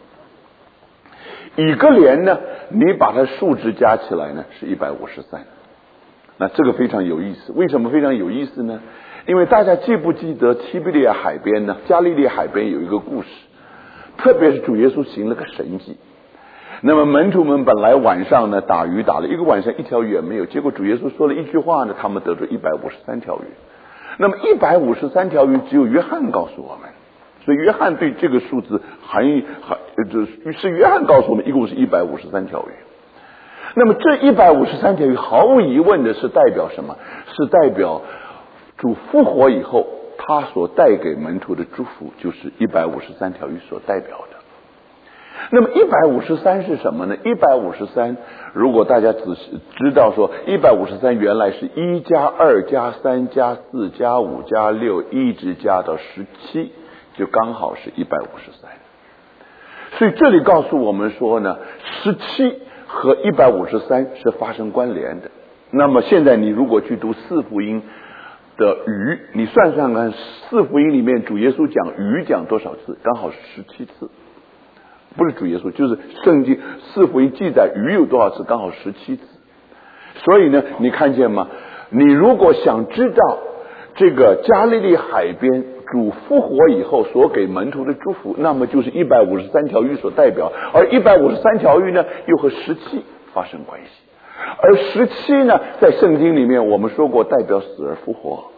以哥连呢，你把它数值加起来呢是一百五十三。那这个非常有意思。为什么非常有意思呢？因为大家记不记得提比利亚海边呢，加利利海边有一个故事，特别是主耶稣行了个神迹。那么门徒们本来晚上呢打鱼打了一个晚上一条鱼也没有，结果主耶稣说了一句话呢，他们得出一百五十三条鱼。那么一百五十三条鱼只有约翰告诉我们，所以约翰对这个数字含义含就是约翰告诉我们一共是一百五十三条鱼。那么这一百五十三条鱼毫无疑问的是代表什么？是代表主复活以后他所带给门徒的祝福，就是一百五十三条鱼所代表的。那么一百五十三是什么呢？一百五十三如果大家仔细知道说一百五十三原来是一加二加三加四加五加六一直加到十七，就刚好是一百五十三。所以这里告诉我们说呢，十七和一百五十三是发生关联的。那么现在你如果去读四福音的鱼，你算算看，四福音里面主耶稣讲鱼讲多少次？刚好是十七次。不是主耶稣，就是圣经四福音记载鱼有多少次？刚好十七次。所以呢，你看见吗？你如果想知道这个加利利海边主复活以后所给门徒的祝福，那么就是一百五十三条鱼所代表，而一百五十三条鱼呢又和十七发生关系。而十七呢，在圣经里面我们说过代表死而复活，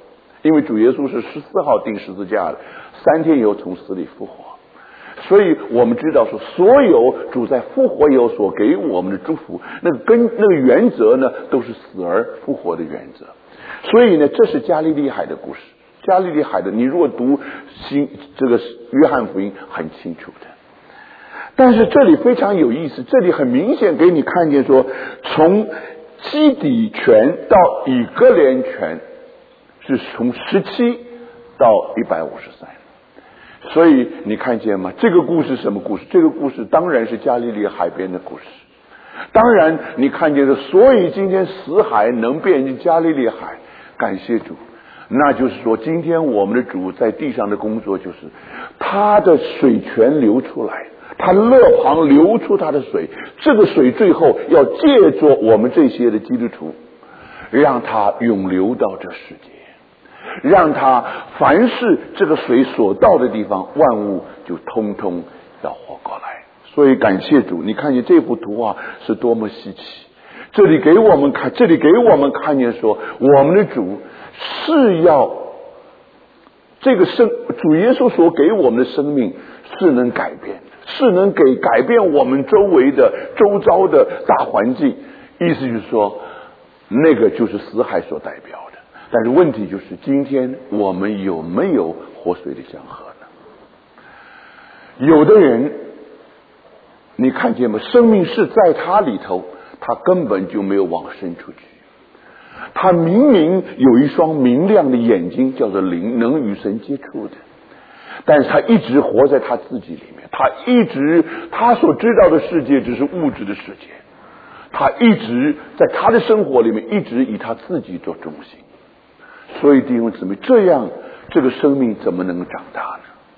因为主耶稣是十四号钉十字架的，三天以后从死里复活。所以我们知道说，所有主在复活以后所给我们的祝福，那个根那个原则呢，都是死而复活的原则。所以呢，这是加利利海的故事。加利利海的，你如果读新这个约翰福音，很清楚的。但是这里非常有意思，这里很明显给你看见说，从基底泉到以哥连泉是从十七到一百五十三。所以你看见吗？这个故事什么故事？这个故事当然是加利利海边的故事。当然你看见的，所以今天死海能变成加利利海，感谢主。那就是说，今天我们的主在地上的工作，就是他的水泉流出来，他勒旁流出他的水，这个水最后要借着我们这些的基督徒，让它永流到这世界，让他凡是这个水所到的地方，万物就通通要活过来。所以感谢主，你看见这幅图画是多么稀奇。这里给我们看，这里给我们看见说，我们的主是要这个生主耶稣所给我们的生命是能改变的，是能给改变我们周围的周遭的大环境。意思就是说，那个就是死海所代表的。但是问题就是，今天我们有没有活水的江河呢？有的人你看见吗？生命是在他里头，他根本就没有往深处去。他明明有一双明亮的眼睛，叫做灵，能与神接触的，但是他一直活在他自己里面，他一直他所知道的世界只是物质的世界，他一直在他的生活里面一直以他自己做中心。所以弟兄姊妹，这样这个生命怎么能长大呢？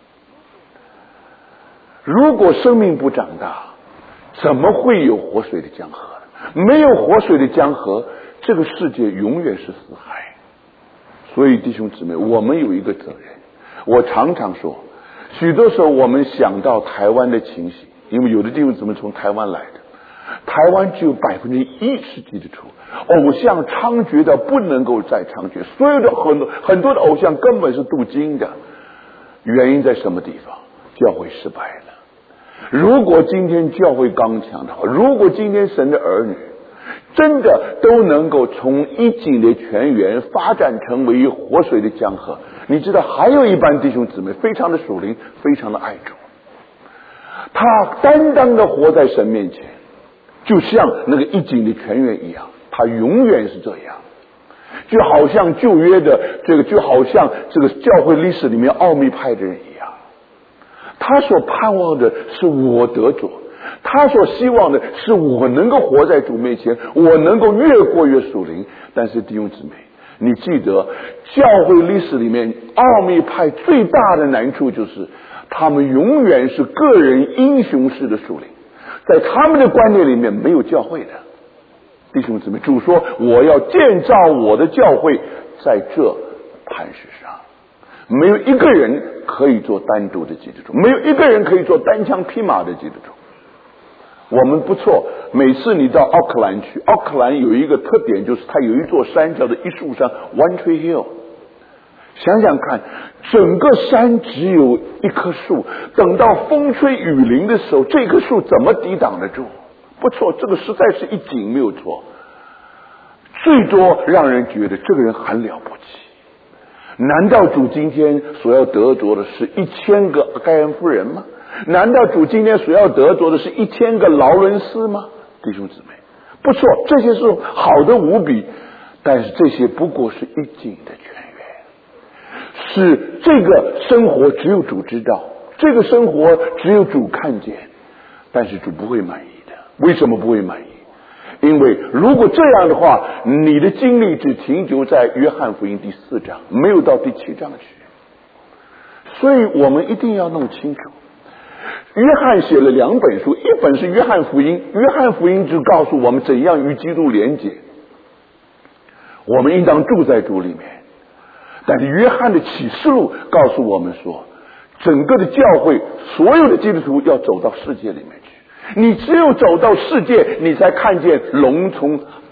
如果生命不长大，怎么会有活水的江河呢？没有活水的江河，这个世界永远是死海。所以弟兄姊妹，我们有一个责任。我常常说，许多时候我们想到台湾的情形，因为有的弟兄姊妹从台湾来的，台湾只有百分之一是基督徒，偶像猖獗到不能够再猖獗，所有的很多很多的偶像根本是镀金的。原因在什么地方？教会失败了。如果今天教会刚强的话，如果今天神的儿女真的都能够从一井的泉源发展成为活水的江河，你知道还有一班弟兄姊妹非常的属灵，非常的爱主，他单单的活在神面前，就像那个一井的泉源一样，他永远是这样。就好像旧约的这个，就好像这个教会历史里面奥秘派的人一样，他所盼望的是我得着，他所希望的是我能够活在主面前，我能够越过越属灵。但是弟兄姊妹，你记得教会历史里面奥秘派最大的难处就是他们永远是个人英雄式的属灵，在他们的观念里面没有教会的。弟兄姊妹，主说我要建造我的教会在这磐石上，没有一个人可以做单独的基督徒，没有一个人可以做单枪匹马的基督徒。我们不错，每次你到奥克兰去，奥克兰有一个特点，就是它有一座山叫做一树山 One Tree Hill。 想想看，整个山只有一棵树，等到风吹雨淋的时候，这棵树怎么抵挡得住？不错，这个实在是一景，没有错。最多让人觉得这个人很了不起。难道主今天所要得着的是一千个盖恩夫人吗？难道主今天所要得着的是一千个劳伦斯吗？弟兄姊妹，不错，这些是好的无比，但是这些不过是一井的泉源，是这个生活只有主知道，这个生活只有主看见，但是主不会满意的。为什么不会满意？因为如果这样的话，你的经历只停留在约翰福音第四章，没有到第七章去。所以我们一定要弄清楚，约翰写了两本书，一本是约翰福音，约翰福音就告诉我们怎样与基督连结，我们应当住在主里面。但是约翰的启示录告诉我们说，整个的教会所有的基督徒要走到世界里面去，你只有走到世界，你才看见龙从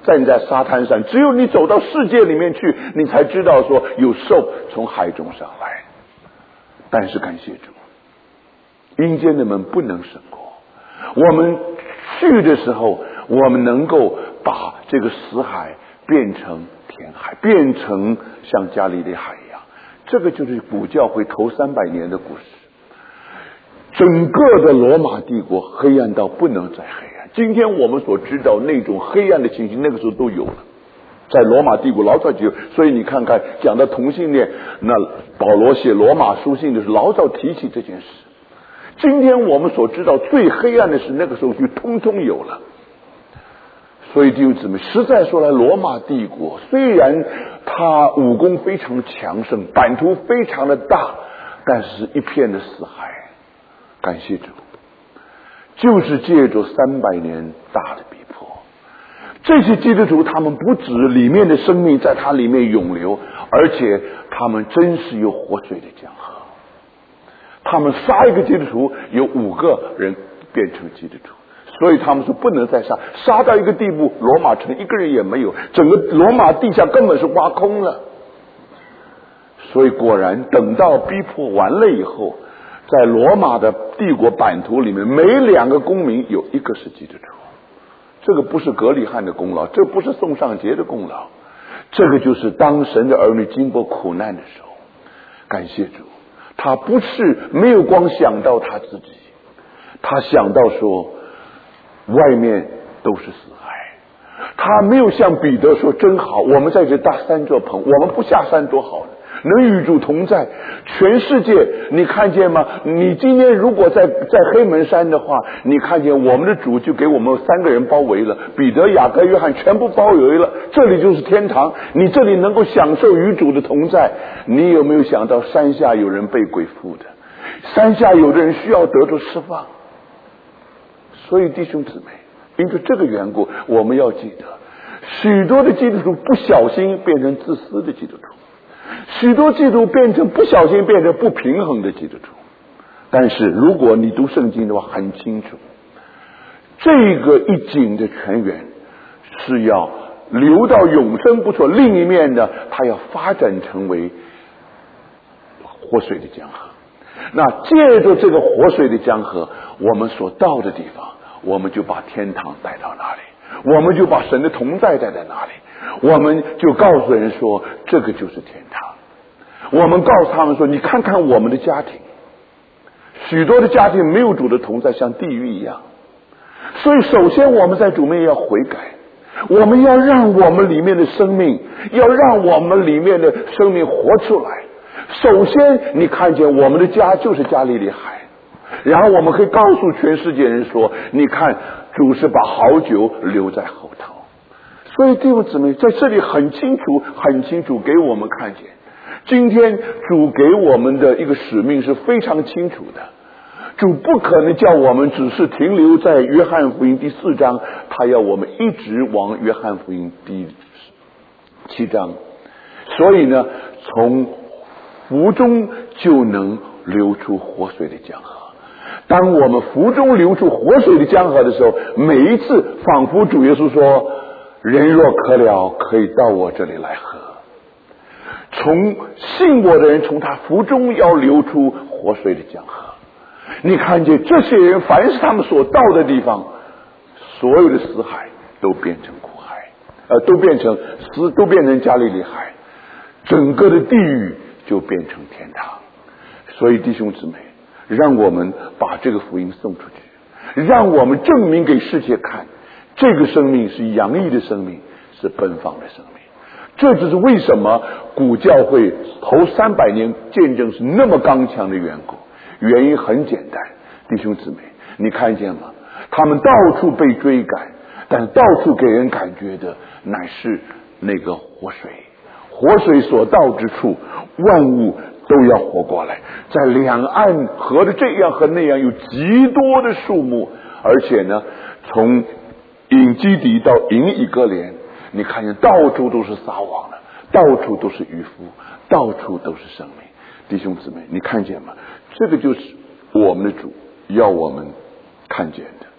站在沙滩上，只有你走到世界里面去，你才知道说有兽从海中上来。但是感谢主，阴间的门不能胜过。我们去的时候，我们能够把这个死海变成天海，变成像加利利海一样。这个就是古教会头三百年的故事。整个的罗马帝国黑暗到不能再黑暗。今天我们所知道那种黑暗的情形，那个时候都有了，在罗马帝国老早就有。所以你看看讲到同性恋，那保罗写罗马书信的时候老早提起这件事。今天我们所知道最黑暗的事，那个时候就通通有了。所以弟兄姊妹，实在说来，罗马帝国虽然它武功非常强盛，版图非常的大，但是一片的死海。感谢主，就是借着三百年大的逼迫，这些基督徒他们不止里面的生命在他里面涌流，而且他们真是有活水的江河。他们杀一个基督徒，有五个人变成基督徒，所以他们说不能再杀，杀到一个地步，罗马城一个人也没有，整个罗马地下根本是挖空了。所以果然等到逼迫完了以后，在罗马的帝国版图里面，每两个公民有一个是基督徒。这个不是格里汉的功劳，这不是宋尚节的功劳，这个就是当神的儿女经过苦难的时候，感谢主，他不是没有光想到他自己，他想到说外面都是死海。他没有像彼得说真好，我们在这搭三座棚，我们不下山多好呢，能与主同在。全世界你看见吗？你今天如果在在黑门山的话，你看见我们的主就给我们三个人包围了，彼得、雅各、约翰全部包围了，这里就是天堂，你这里能够享受与主的同在。你有没有想到山下有人被鬼附的，山下有的人需要得着释放？所以弟兄姊妹，因着这个缘故，我们要记得，许多的基督徒不小心变成自私的基督徒，许多基督徒变成不小心变成不平衡的基督徒。但是如果你读圣经的话，很清楚，这个一井的泉源是要流到永生不错，另一面呢，它要发展成为活水的江河。那借着这个活水的江河，我们所到的地方，我们就把天堂带到哪里，我们就把神的同在带在哪里，我们就告诉人说这个就是天堂。我们告诉他们说，你看看我们的家庭，许多的家庭没有主的同在，像地狱一样。所以首先我们在主面要悔改，我们要让我们里面的生命，要让我们里面的生命活出来。首先你看见我们的家就是加利利海，然后我们可以告诉全世界人说，你看主是把好酒留在后头。所以弟兄姊妹，在这里很清楚很清楚给我们看见，今天主给我们的一个使命是非常清楚的。主不可能叫我们只是停留在约翰福音第四章，他要我们一直往约翰福音第七章。所以呢，从福中就能流出活水的江河。当我们福中流出活水的江河的时候，每一次仿佛主耶稣说，人若渴了，可以到我这里来喝。从信我的人，从他福中要流出活水的江河。你看见这些人，凡是他们所到的地方，所有的死海都变成苦海，呃，都变成死，都变成加利利海，整个的地狱就变成天堂。所以弟兄姊妹，让我们把这个福音送出去，让我们证明给世界看，这个生命是洋溢的生命，是奔放的生命。这就是为什么古教会头三百年见证是那么刚强的缘故。原因很简单，弟兄姊妹，你看见吗？他们到处被追赶，但到处给人感觉的乃是那个活水，活水所到之处，万物都要活过来。在两岸河的这样和那样有极多的树木，而且呢，从隐基底到隐以哥连，你看见到处都是撒网了，到处都是渔夫，到处都是生命。弟兄姊妹，你看见吗？这个就是我们的主要我们看见的。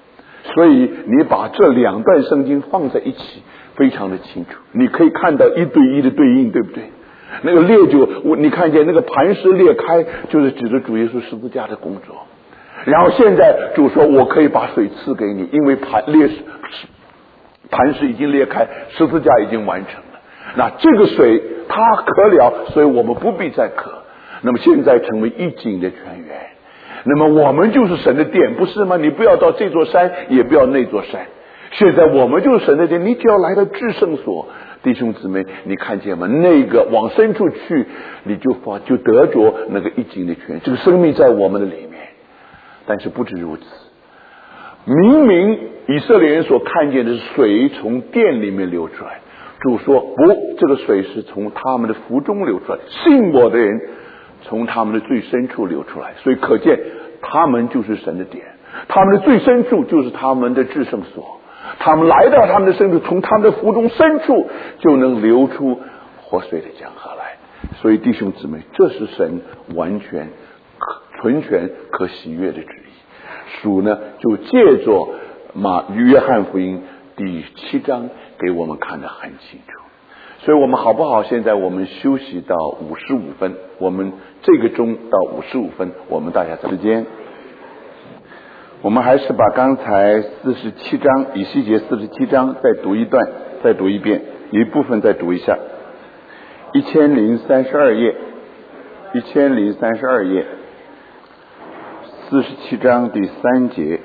所以你把这两段圣经放在一起，非常的清楚，你可以看到一对一的对应，对不对？那个裂就你看见那个磐石裂开，就是指着主耶稣十字架的工作。然后现在主说，我可以把水赐给你，因为磐裂磐石已经裂开，十字架已经完成了。那这个水它渴了，所以我们不必再渴。那么现在成为一井的泉源，那么我们就是神的殿，不是吗？你不要到这座山，也不要那座山，现在我们就是神的殿，你只要来到至圣所。弟兄姊妹，你看见吗？那个往深处去，你就发就得着那个一井的泉，这个生命在我们的里面。但是不止如此，明明以色列人所看见的是水从殿里面流出来，主说不，这个水是从他们的腹中流出来，信我的人从他们的最深处流出来。所以可见他们就是神的殿，他们的最深处就是他们的至圣所，他们来到他们的深处，从他们的腹中深处就能流出活水的江河来。所以弟兄姊妹，这是神完全纯全可喜悦的旨意。主呢就借着马约翰福音第七章给我们看得很清楚。所以我们好不好？现在我们休息到五十五分，我们这个钟到五十五分，我们大家之间，我们还是把刚才四十七章以西结四十七章再读一段，再读一遍，有一部分再读一下。一千零三十二页，一千零三十二页，四十七章第三节。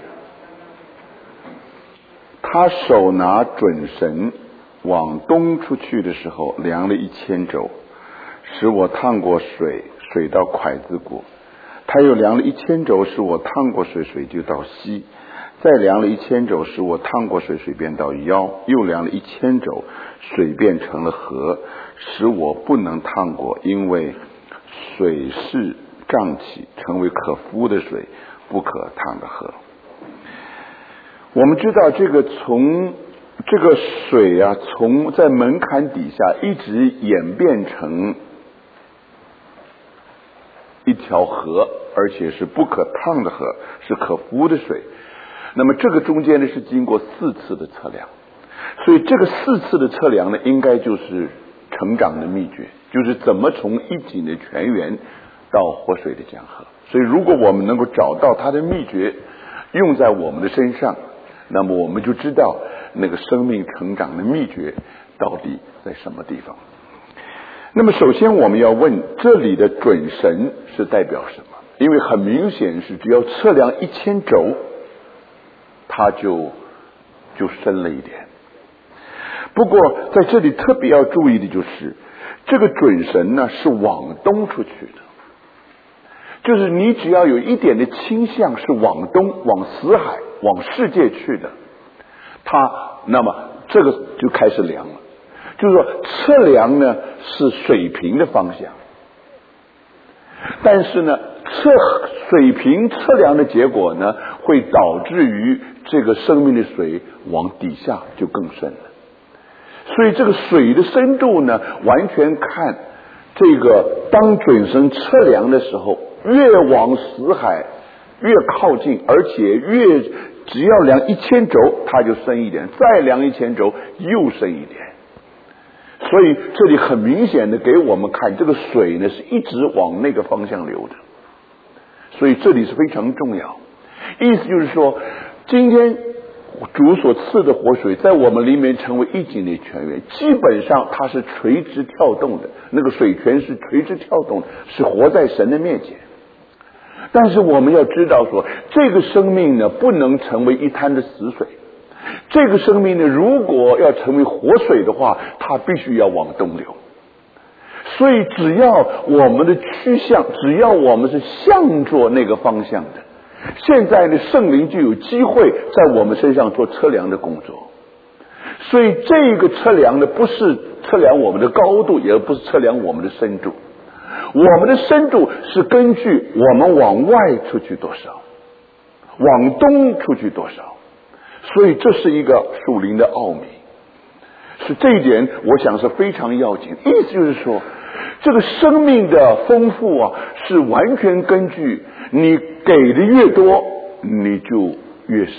他手拿准绳往东出去的时候，量了一千肘，使我趟过水，水到蒯子骨。他又量了一千肘，使我趟过水，水就到膝。再量了一千肘，使我趟过水，水便到腰。又量了一千肘，水变成了河，使我不能趟过，因为水势涨起，成为可夫的水，不可趟的河。我们知道这个从这个水啊，从在门槛底下一直演变成一条河，而且是不可趟的河，是可夫的水。那么这个中间呢是经过四次的测量，所以这个四次的测量呢，应该就是成长的秘诀，就是怎么从一井的泉源到活水的江河。所以如果我们能够找到它的秘诀，用在我们的身上，那么我们就知道那个生命成长的秘诀到底在什么地方。那么首先我们要问，这里的准绳是代表什么？因为很明显是只要测量一千肘，它就就深了一点。不过在这里特别要注意的就是，这个准绳呢是往东出去的，就是你只要有一点的倾向是往东，往死海，往世界去的，它那么这个就开始量了。就是说测量呢是水平的方向，但是呢测水平测量的结果呢，会导致于这个生命的水往底下就更深了。所以这个水的深度呢，完全看这个当准绳测量的时候，越往死海越靠近，而且越只要量一千轴它就深一点，再量一千轴又深一点。所以这里很明显的给我们看，这个水呢是一直往那个方向流的，所以这里是非常重要。意思就是说，今天主所赐的活水在我们里面成为一井的泉源，基本上它是垂直跳动的，那个水泉是垂直跳动的，是活在神的面前。但是我们要知道说，这个生命呢不能成为一滩的死水，这个生命呢如果要成为活水的话，它必须要往东流。所以只要我们的趋向，只要我们是向着那个方向的，现在呢圣灵就有机会在我们身上做测量的工作。所以这个测量呢不是测量我们的高度，也不是测量我们的深度，我们的深度是根据我们往外出去多少，往东出去多少。所以这是一个属灵的奥秘，是这一点我想是非常要紧。意思就是说，这个生命的丰富啊，是完全根据你给的越多，你就越深，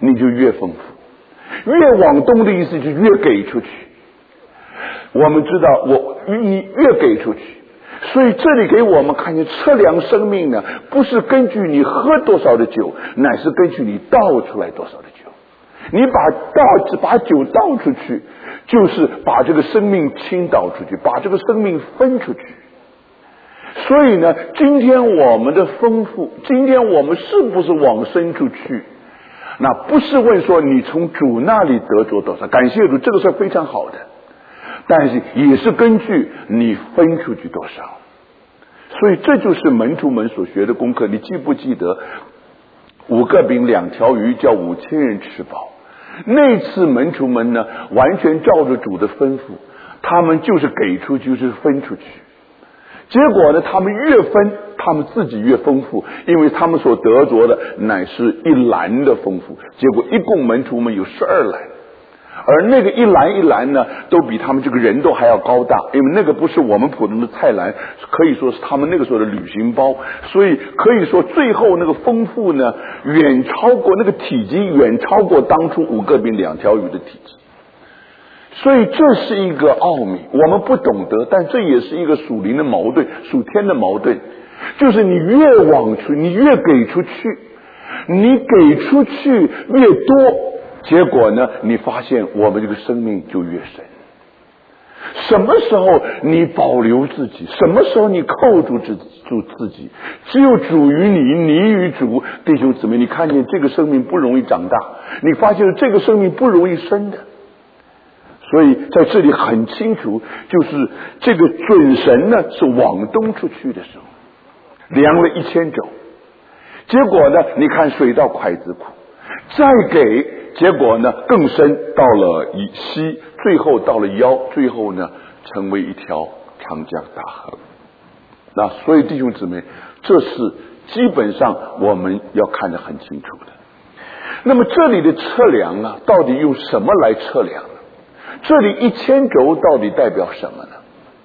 你就越丰富。越往东的意思就越给出去。我们知道，我你越给出去，所以这里给我们看见测量生命呢，不是根据你喝多少的酒，乃是根据你倒出来多少的酒。你把倒把酒倒出去，就是把这个生命倾倒出去，把这个生命分出去。所以呢，今天我们的丰富，今天我们是不是往深处去？那不是问说你从主那里得着多少，感谢主，这个是非常好的，但是也是根据你分出去多少。所以这就是门徒们所学的功课。你记不记得五个饼两条鱼叫五千人吃饱？那次门徒们呢，完全照着主的吩咐，他们就是给出去，就是分出去。结果呢，他们越分，他们自己越丰富，因为他们所得着的乃是一篮的丰富。结果一共门徒们有十二篮，而那个一篮一篮呢，都比他们这个人都还要高大，因为那个不是我们普通的菜篮，可以说是他们那个时候的旅行包，所以可以说最后那个丰富呢，远超过那个体积，远超过当初五个饼两条鱼的体积。所以这是一个奥秘，我们不懂得，但这也是一个属灵的矛盾，属天的矛盾，就是你越往出，你越给出去，你给出去越多，结果呢，你发现我们这个生命就越深。什么时候你保留自己，什么时候你扣住自住自己，只有主于你，你与主。弟兄姊妹，你看见这个生命不容易长大，你发现这个生命不容易生的。所以在这里很清楚，就是这个准绳呢是往东出去的时候，量了一千肘，结果呢，你看水到筷子骨，再给，结果呢更深，到了膝，最后到了腰，最后呢成为一条长江大河。那所以弟兄姊妹，这是基本上我们要看得很清楚的。那么这里的测量啊，到底用什么来测量呢？这里一千轴到底代表什么呢？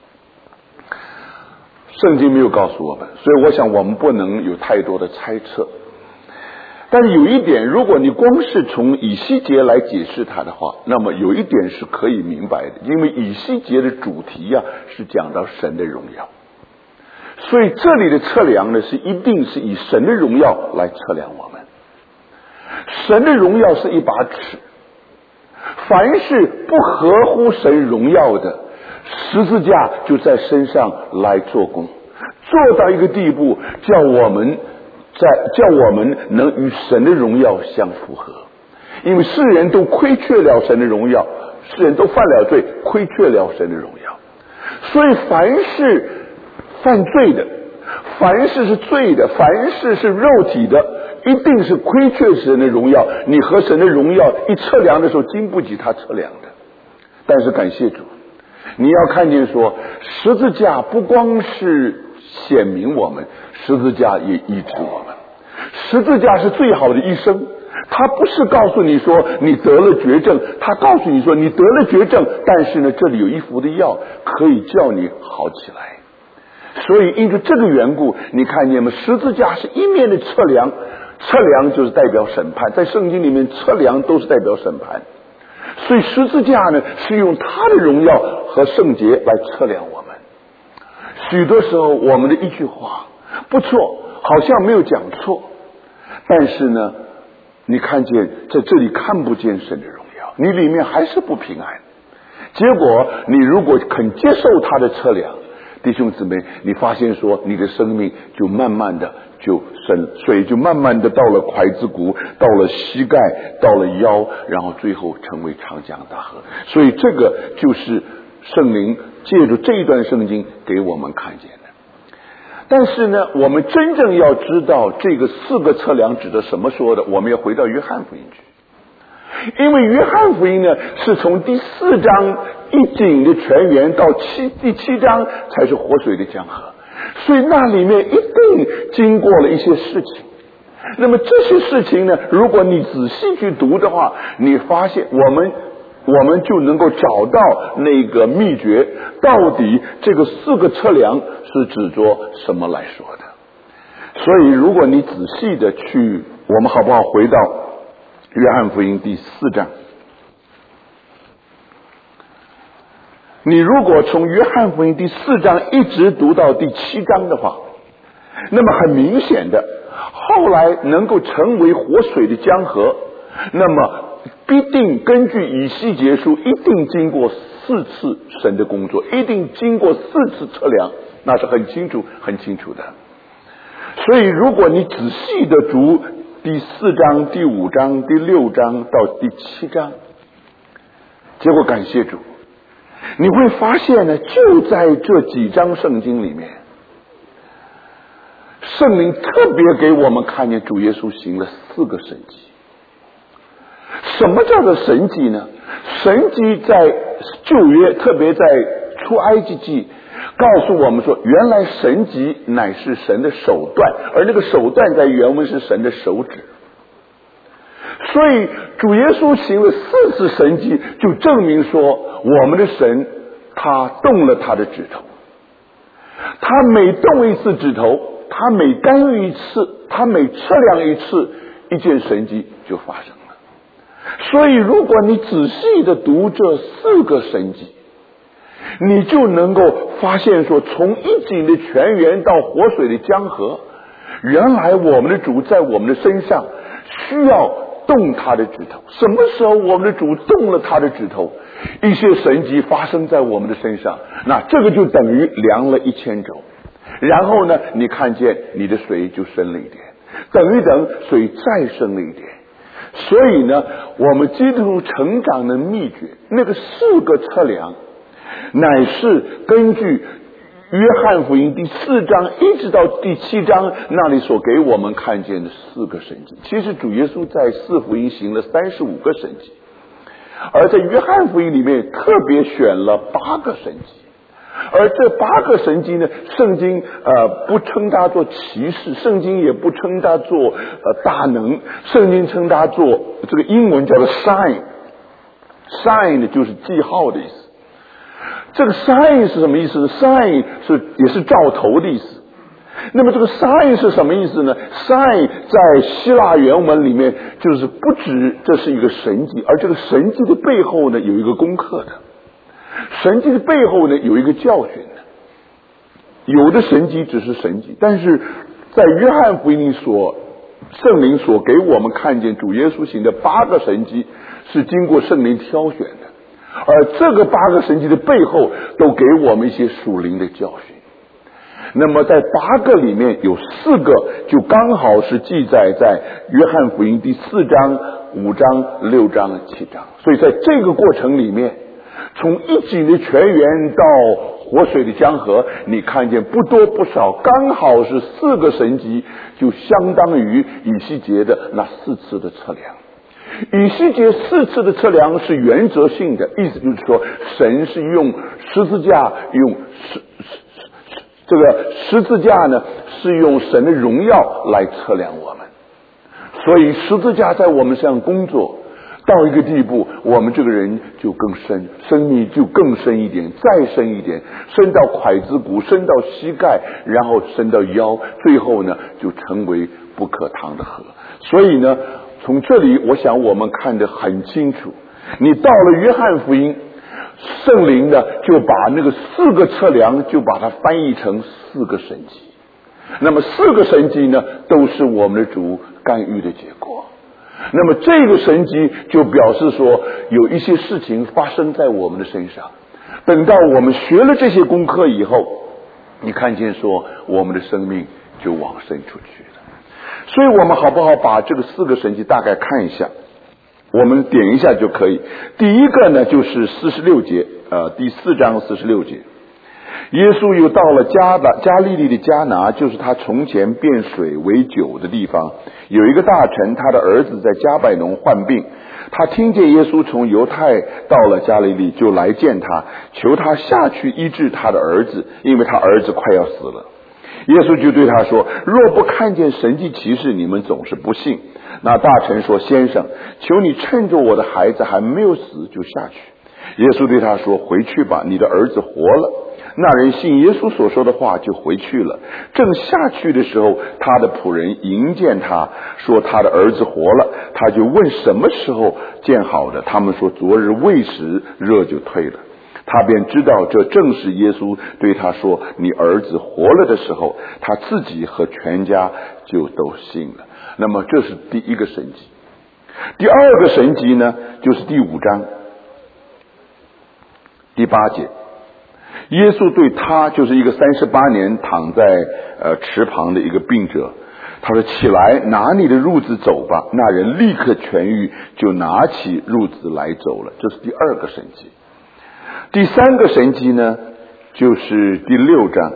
圣经没有告诉我们，所以我想我们不能有太多的猜测。但是有一点，如果你光是从以西结来解释它的话，那么有一点是可以明白的，因为以西结的主题啊是讲到神的荣耀，所以这里的测量呢是一定是以神的荣耀来测量我们。神的荣耀是一把尺，凡是不合乎神荣耀的，十字架就在身上来做工，做到一个地步，叫我们在叫我们能与神的荣耀相符合。因为世人都亏缺了神的荣耀，世人都犯了罪，亏缺了神的荣耀。所以凡是犯罪的，凡事是罪的，凡事是肉体的，一定是亏缺神的荣耀。你和神的荣耀一测量的时候，经不起他测量的。但是感谢主，你要看见说，十字架不光是显明我们，十字架也医治我们。十字架是最好的医生，他不是告诉你说你得了绝症，他告诉你说你得了绝症，但是呢，这里有一服的药可以叫你好起来。所以因着这个缘故，你看见吗？十字架是一面的测量，测量就是代表审判，在圣经里面测量都是代表审判。所以十字架呢，是用他的荣耀和圣洁来测量我们。许多时候我们的一句话不错，好像没有讲错，但是呢，你看见在这里看不见神的荣耀，你里面还是不平安。结果你如果肯接受他的测量，弟兄姊妹，你发现说你的生命就慢慢的就深，水就慢慢的到了筷子骨，到了膝盖，到了腰，然后最后成为长江大河。所以这个就是圣灵借着这一段圣经给我们看见的。但是呢，我们真正要知道这个四个测量指的什么说的，我们要回到约翰福音去。因为约翰福音呢，是从第四章一井的泉源到七第七章才是活水的江河，所以那里面一定经过了一些事情。那么这些事情呢，如果你仔细去读的话，你发现我们我们就能够找到那个秘诀，到底这个四个测量是指着什么来说的。所以如果你仔细的去，我们好不好回到约翰福音第四章。你如果从约翰福音第四章一直读到第七章的话，那么很明显的，后来能够成为活水的江河，那么必定根据以西结书，一定经过四次神的工作，一定经过四次测量，那是很清楚很清楚的。所以如果你仔细的读第四章、第五章、第六章到第七章，结果感谢主，你会发现呢，就在这几章圣经里面，圣灵特别给我们看见主耶稣行了四个神迹。什么叫做神迹呢？神迹在旧约，特别在出埃及记，告诉我们说，原来神迹乃是神的手段，而那个手段在原文是神的手指。所以主耶稣行了四次神迹，就证明说我们的神他动了他的指头，他每动一次指头，他每干预一次，他每测量一次，一件神迹就发生了。所以如果你仔细的读这四个神迹，你就能够发现说，从一井的泉源到活水的江河，原来我们的主在我们的身上需要动他的指头。什么时候我们的主动了他的指头，一些神迹发生在我们的身上，那这个就等于量了一千肘。然后呢，你看见你的水就深了一点，等一等水再深了一点。所以呢，我们基督徒成长的秘诀，那个四个测量，乃是根据约翰福音第四章一直到第七章那里所给我们看见的四个神迹。其实主耶稣在四福音行了三十五个神迹，而在约翰福音里面特别选了八个神迹。而这八个神迹呢，圣经呃不称它做奇事，圣经也不称它做呃大能，圣经称它做这个英文叫做 sign， sign 呢就是记号的意思。这个 sign 是什么意思呢？ sign 是也是兆头的意思。那么这个 sign 是什么意思呢？ sign 在希腊原文里面就是不止这是一个神迹，而这个神迹的背后呢有一个功课的。神迹的背后呢有一个教训的。有的神迹只是神迹，但是在约翰福音所圣灵所给我们看见主耶稣行的八个神迹是经过圣灵挑选的，而这个八个神迹的背后都给我们一些属灵的教训。那么在八个里面有四个就刚好是记载在约翰福音第四章、五章、六章、七章，所以在这个过程里面，从一井的泉源到活水的江河，你看见不多不少，刚好是四个神迹，就相当于以西结的那四次的测量。以西结四次的测量是原则性的，意思就是说，神是用十字架，用十这个十字架呢是用神的荣耀来测量我们，所以十字架在我们身上工作到一个地步，我们这个人就更深，生命就更深一点，再深一点，深到筷子骨，深到膝盖，然后深到腰，最后呢就成为不可淌的河。所以呢，从这里我想我们看得很清楚，你到了约翰福音，圣灵呢就把那个四个测量就把它翻译成四个神迹。那么四个神迹呢都是我们的主干预的结果。那么这个神迹就表示说有一些事情发生在我们的身上，等到我们学了这些功课以后，你看见说我们的生命就往生出去了。所以我们好不好把这个四个神迹大概看一下，我们点一下就可以。第一个呢就是四十六节，呃，第四章四十六节，耶稣又到了加的加利利的迦拿，就是他从前变水为酒的地方。有一个大臣，他的儿子在加百农患病，他听见耶稣从犹太到了加利利，就来见他，求他下去医治他的儿子，因为他儿子快要死了。耶稣就对他说，若不看见神迹奇事，你们总是不信。那大臣说，先生，求你趁着我的孩子还没有死就下去。耶稣对他说，回去吧，你的儿子活了。 那人信耶稣所说的话，就回去了。正下去的时候，他的仆人迎见他，说他的儿子活了。他就问什么时候见好的，他们说昨日未时，热就退了。他便知道这正是耶稣对他说你儿子活了的时候，他自己和全家就都信了。那么这是第一个神迹。第二个神迹呢，就是第五章第八节，耶稣对他，就是一个三十八年躺在呃池旁的一个病者，他说起来，拿你的褥子走吧。那人立刻痊愈，就拿起褥子来走了。这是第二个神迹。第三个神迹呢，就是第六章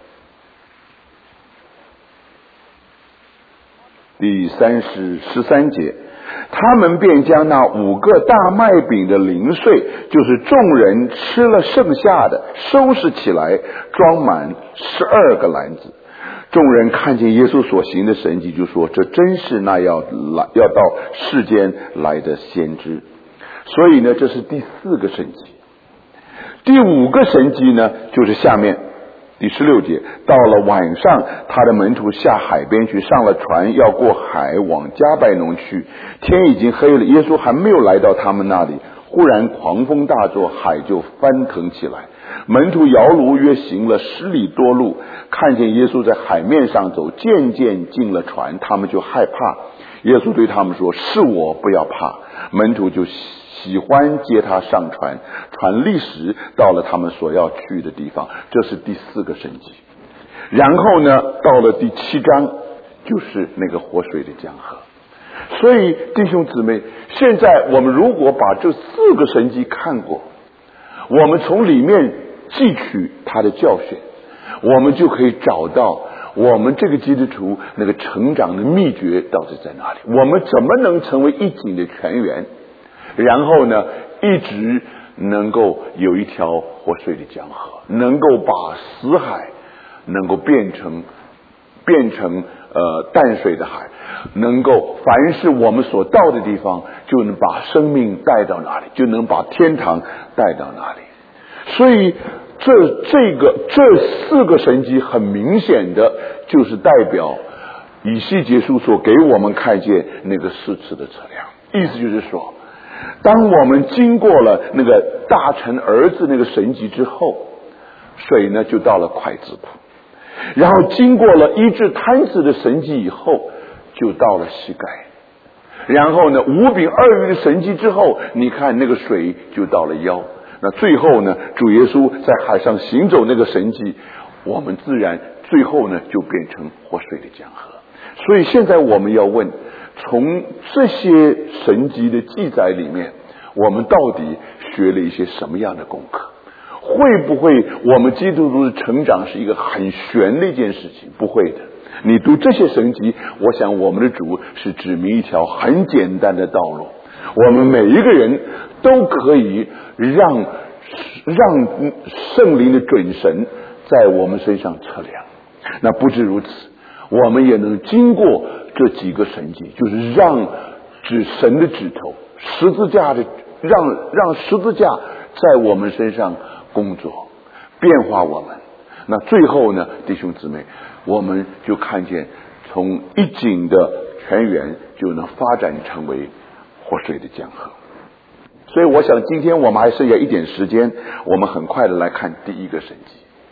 第三十十三节，他们便将那五个大麦饼的零碎，就是众人吃了剩下的，收拾起来，装满十二个篮子。众人看见耶稣所行的神迹，就说这真是那要来要到世间来的先知。所以呢，这是第四个神迹。第五个神迹呢，就是下面第十六节，到了晚上，他的门徒下海边去，上了船，要过海往加百农去。天已经黑了，耶稣还没有来到他们那里，忽然狂风大作，海就翻腾起来。门徒摇橹约行了十里多路，看见耶稣在海面上走，渐渐进了船，他们就害怕。耶稣对他们说，是我，不要怕。门徒就喜欢接他上船，船立时到了他们所要去的地方。这是第四个神迹。然后呢，到了第七章，就是那个活水的江河。所以弟兄姊妹，现在我们如果把这四个神迹看过，我们从里面汲取他的教训，我们就可以找到我们这个基督徒那个成长的秘诀到底在哪里，我们怎么能成为一井的泉源，然后呢一直能够有一条活水的江河，能够把死海能够变成变成呃淡水的海，能够凡是我们所到的地方，就能把生命带到哪里，就能把天堂带到哪里。所以这这个这四个神迹很明显的就是代表以西结书所给我们看见那个四次的测量。意思就是说，当我们经过了那个大臣儿子那个神迹之后，水呢就到了筷子库，然后经过了医治瘫子的神迹以后，就到了膝盖，然后呢五饼二鱼的神迹之后，你看那个水就到了腰，那最后呢主耶稣在海上行走那个神迹，我们自然最后呢就变成活水的江河。所以现在我们要问，从这些神迹的记载里面，我们到底学了一些什么样的功课？会不会我们基督徒的成长是一个很玄的一件事情？不会的。你读这些神迹，我想我们的主是指明一条很简单的道路，我们每一个人都可以让让圣灵的准神在我们身上测量。那不止如此，我们也能经过这几个神迹，就是让指神的指头，十字架的让让十字架在我们身上工作，变化我们。那最后呢，弟兄姊妹，我们就看见从一井的泉源就能发展成为活水的江河。所以我想今天我们还剩下一点时间，我们很快的来看第一个神迹。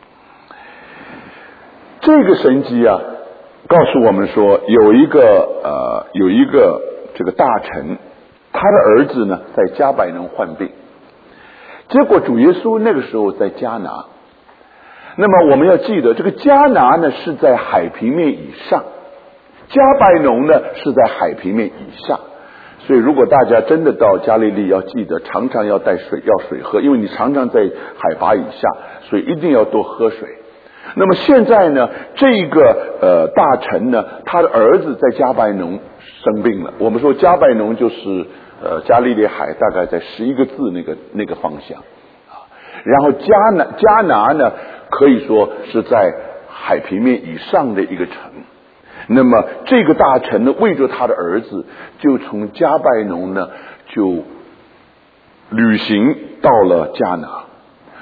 这个神迹啊，告诉我们说有一个呃有一个这个大臣，他的儿子呢在加百农患病，结果主耶稣那个时候在迦拿。那么我们要记得，这个迦拿呢是在海平面以上，加百农呢是在海平面以下。所以如果大家真的到加利利，要记得常常要带水，要水喝，因为你常常在海拔以下，所以一定要多喝水。那么现在呢，这个呃大臣呢，他的儿子在加百农生病了。我们说加百农就是呃加利利海大概在十一个字那个那个方向啊。然后迦拿迦拿呢，可以说是在海平面以上的一个城。那么这个大臣呢，为着他的儿子，就从加百农呢就旅行到了迦拿。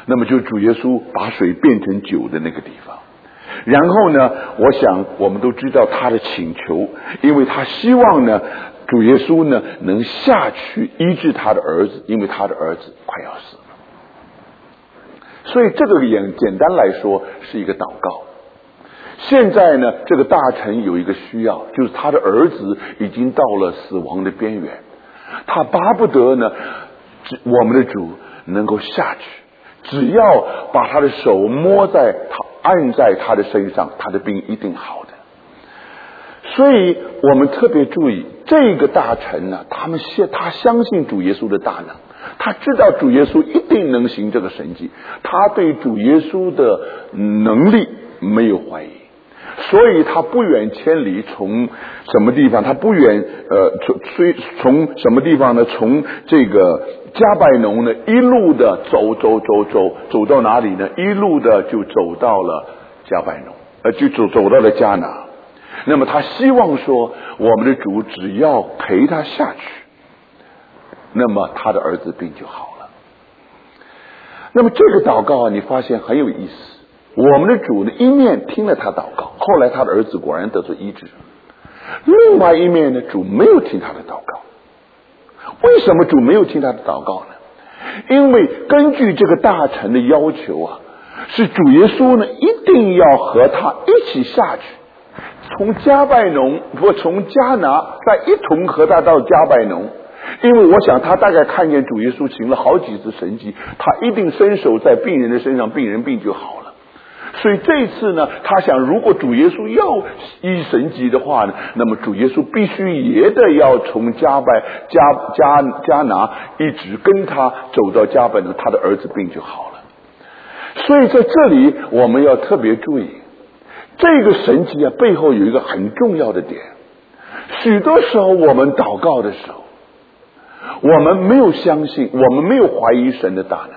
那么就主耶稣把水变成酒的那个地方。然后呢，我想我们都知道他的请求，因为他希望呢主耶稣呢能下去医治他的儿子，因为他的儿子快要死了。所以这个也简单来说是一个祷告。现在呢，这个大臣有一个需要，就是他的儿子已经到了死亡的边缘，他巴不得呢我们的主能够下去，只要把他的手摸在他按在他的身上，他的病一定好的。所以我们特别注意这个大臣呢，他们他相信主耶稣的大能，他知道主耶稣一定能行这个神迹，他对主耶稣的能力没有怀疑，所以他不远千里，从什么地方？他不远呃，从从什么地方呢？从这个加百农呢，一路的走走走走走到哪里呢？一路的就走到了加百农，呃，就走走到了迦拿。那么他希望说，我们的主只要陪他下去，那么他的儿子病就好了。那么这个祷告啊，你发现很有意思。我们的主呢，一面听了他祷告，后来他的儿子果然得到医治；另外一面呢，主没有听他的祷告。为什么主没有听他的祷告呢？因为根据这个大臣的要求啊，是主耶稣呢一定要和他一起下去，从加百农不从迦拿再一同和他到加百农。因为我想他大概看见主耶稣行了好几次神迹，他一定伸手在病人的身上，病人病就好了。所以这一次呢，他想如果主耶稣要医神迹的话呢，那么主耶稣必须也得要从加百加加加拿一直跟他走到加百农，他的儿子病就好了。所以在这里我们要特别注意，这个神迹啊背后有一个很重要的点。许多时候我们祷告的时候，我们没有相信，我们没有怀疑神的大能。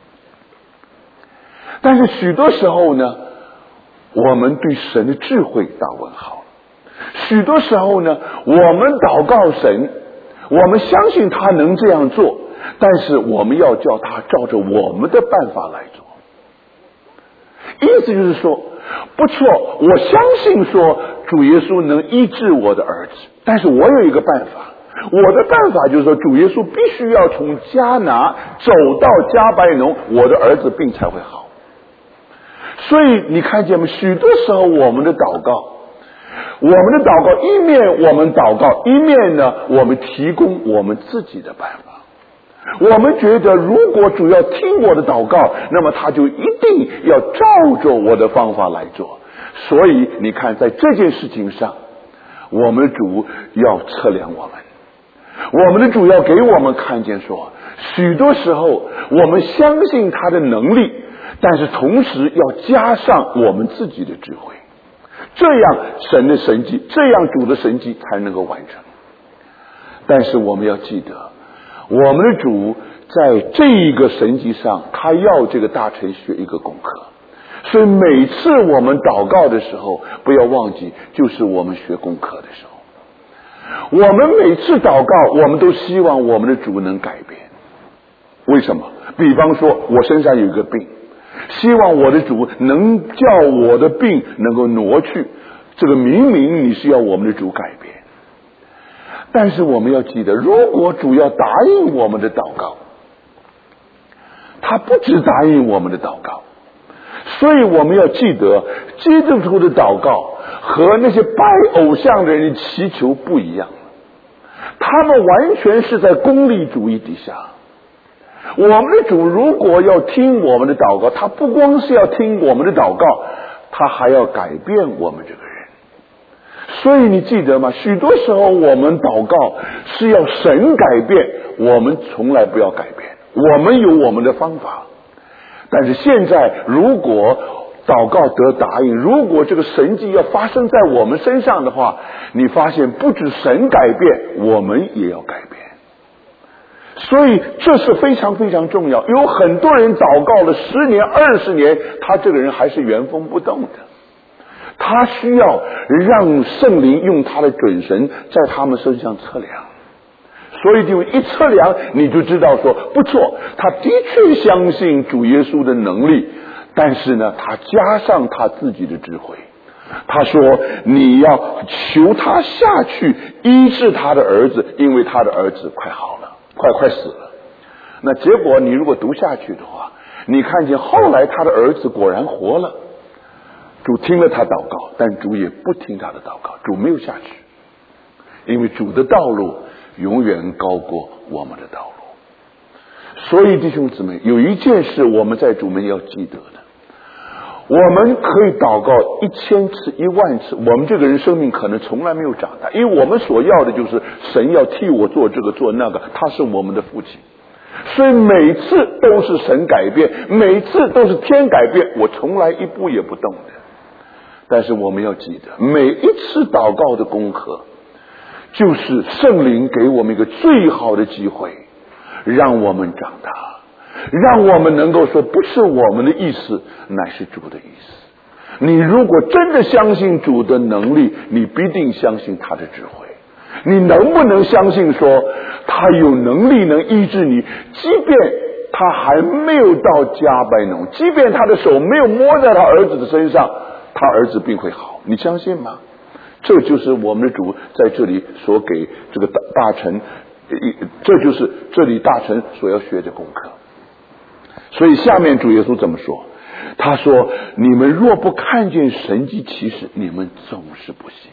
但是许多时候呢，我们对神的智慧打问号。许多时候呢，我们祷告神，我们相信他能这样做，但是我们要叫他照着我们的办法来做。意思就是说，不错，我相信说主耶稣能医治我的儿子，但是我有一个办法，我的办法就是说主耶稣必须要从迦拿走到加百农，我的儿子病才会好。所以你看见吗？许多时候我们的祷告，我们的祷告一面我们祷告，一面呢我们提供我们自己的办法。我们觉得如果主要听我的祷告，那么他就一定要照着我的方法来做。所以你看在这件事情上，我们的主要测量我们，我们的主要给我们看见说，许多时候我们相信他的能力，但是同时要加上我们自己的智慧，这样神的神迹，这样主的神迹才能够完成。但是我们要记得，我们的主在这一个神迹上，他要这个大臣学一个功课。所以每次我们祷告的时候，不要忘记，就是我们学功课的时候。我们每次祷告，我们都希望我们的主能改变。为什么？比方说我身上有一个病，希望我的主能叫我的病能够挪去，这个明明你是要我们的主改变。但是我们要记得，如果主要答应我们的祷告，他不只答应我们的祷告，所以我们要记得，基督徒的祷告和那些拜偶像的人的祈求不一样，他们完全是在功利主义底下。我们的主如果要听我们的祷告，他不光是要听我们的祷告，他还要改变我们这个人。所以你记得吗？许多时候我们祷告是要神改变，我们从来不要改变，我们有我们的方法。但是现在如果祷告得答应，如果这个神迹要发生在我们身上的话，你发现不止神改变，我们也要改变。所以这是非常非常重要。有很多人祷告了十年二十年，他这个人还是原封不动的，他需要让圣灵用他的准绳在他们身上测量。 所以就一测量你就知道说不错，他的确相信主耶稣的能力，但是呢他加上他自己的智慧，他说你要求他下去医治他的儿子，因为他的儿子快好了，快快死了。那结果你如果读下去的话，你看见后来他的儿子果然活了，主听了他祷告，但主也不听他的祷告，主没有下去，因为主的道路永远高过我们的道路。所以弟兄姊妹，有一件事我们在主们要记得的，我们可以祷告一千次一万次，我们这个人生命可能从来没有长大，因为我们所要的就是神要替我做这个做那个，他是我们的父亲，所以每次都是神改变，每次都是天改变，我从来一步也不动的。但是我们要记得，每一次祷告的功课就是圣灵给我们一个最好的机会，让我们长大，让我们能够说不是我们的意思，乃是主的意思。你如果真的相信主的能力，你必定相信他的智慧。你能不能相信说他有能力能医治你，即便他还没有到加百农，即便他的手没有摸在他儿子的身上，他儿子病会好，你相信吗？这就是我们的主在这里所给这个大大臣，这就是这里大臣所要学的功课。所以下面主耶稣怎么说？他说你们若不看见神迹奇事，你们总是不信。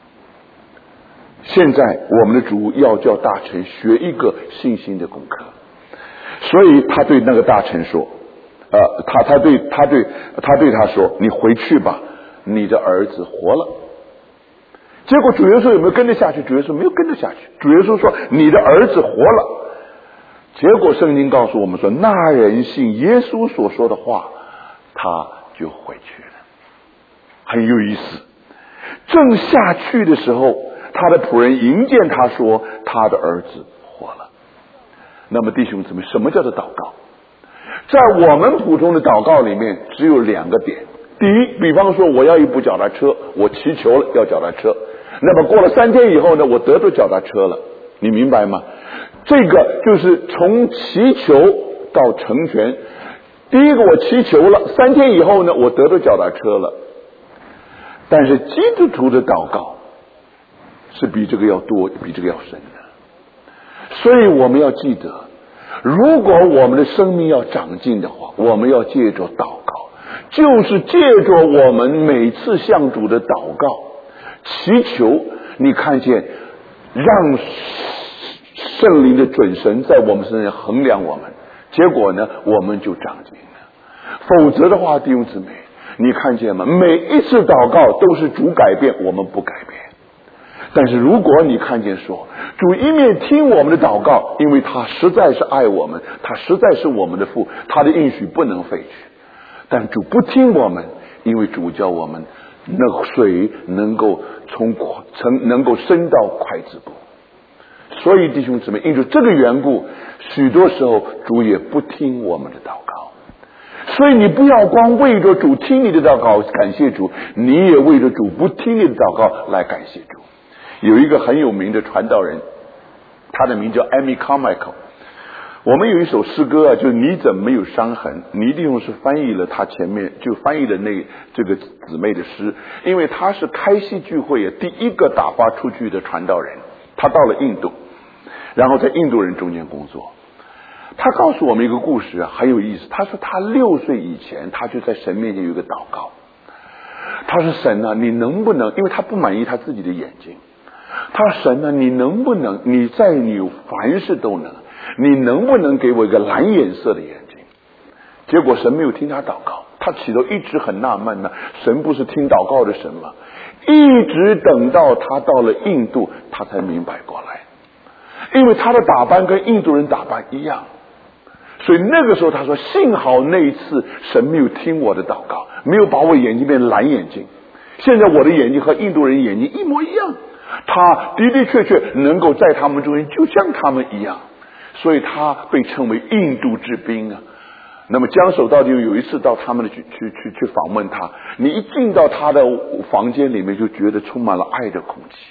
现在我们的主要叫大臣学一个信心的功课，所以他对那个大臣说呃，他他对他对他对他说，你回去吧，你的儿子活了。结果主耶稣有没有跟着下去？主耶稣没有跟着下去。主耶稣说你的儿子活了。结果圣经告诉我们说，那人信耶稣所说的话，他就回去了。很有意思，正下去的时候，他的仆人迎见他说他的儿子活了。那么弟兄姊妹，什么叫做祷告？在我们普通的祷告里面只有两个点。第一，比方说我要一部脚踏车，我祈求了要脚踏车，那么过了三天以后呢，我得到脚踏车了，你明白吗？这个就是从祈求到成全。第一个我祈求了，三天以后呢，我得到脚踏车了。但是基督徒的祷告是比这个要多，比这个要深的。所以我们要记得，如果我们的生命要长进的话，我们要借着祷告，就是借着我们每次向主的祷告祈求，你看见让圣灵的准绳在我们身上衡量我们，结果呢我们就长进了。否则的话，弟兄姊妹，你看见吗？每一次祷告都是主改变，我们不改变。但是如果你看见说主一面听我们的祷告，因为他实在是爱我们，他实在是我们的父，他的应许不能废去，但主不听我们，因为主叫我们那水能够从曾能够升到筷子部。所以弟兄姊妹，因着这个缘故，许多时候主也不听我们的祷告。所以你不要光为着主听你的祷告感谢主，你也为着主不听你的祷告来感谢主。有一个很有名的传道人，他的名叫 Amy Carmichael。 我们有一首诗歌啊，就是你怎么没有伤痕。倪弟兄是翻译了他前面就翻译了那这个姊妹的诗，因为他是开西聚会第一个打发出去的传道人，他到了印度，然后在印度人中间工作。他告诉我们一个故事啊，很有意思。他说他六岁以前，他就在神面前有一个祷告，他说神啊，你能不能，因为他不满意他自己的眼睛，他说神啊，你能不能，你在你凡事都能，你能不能给我一个蓝颜色的眼睛？结果神没有听他祷告，他起头一直很纳闷呢，神不是听祷告的神吗？一直等到他到了印度，他才明白过来，因为他的打扮跟印度人打扮一样。所以那个时候他说，幸好那一次神没有听我的祷告，没有把我眼睛变成蓝眼睛，现在我的眼睛和印度人眼睛一模一样，他的的确确能够在他们中间就像他们一样，所以他被称为印度之兵啊。那么江守道就有一次到他们的去去去去访问他，你一进到他的房间里面就觉得充满了爱的空气，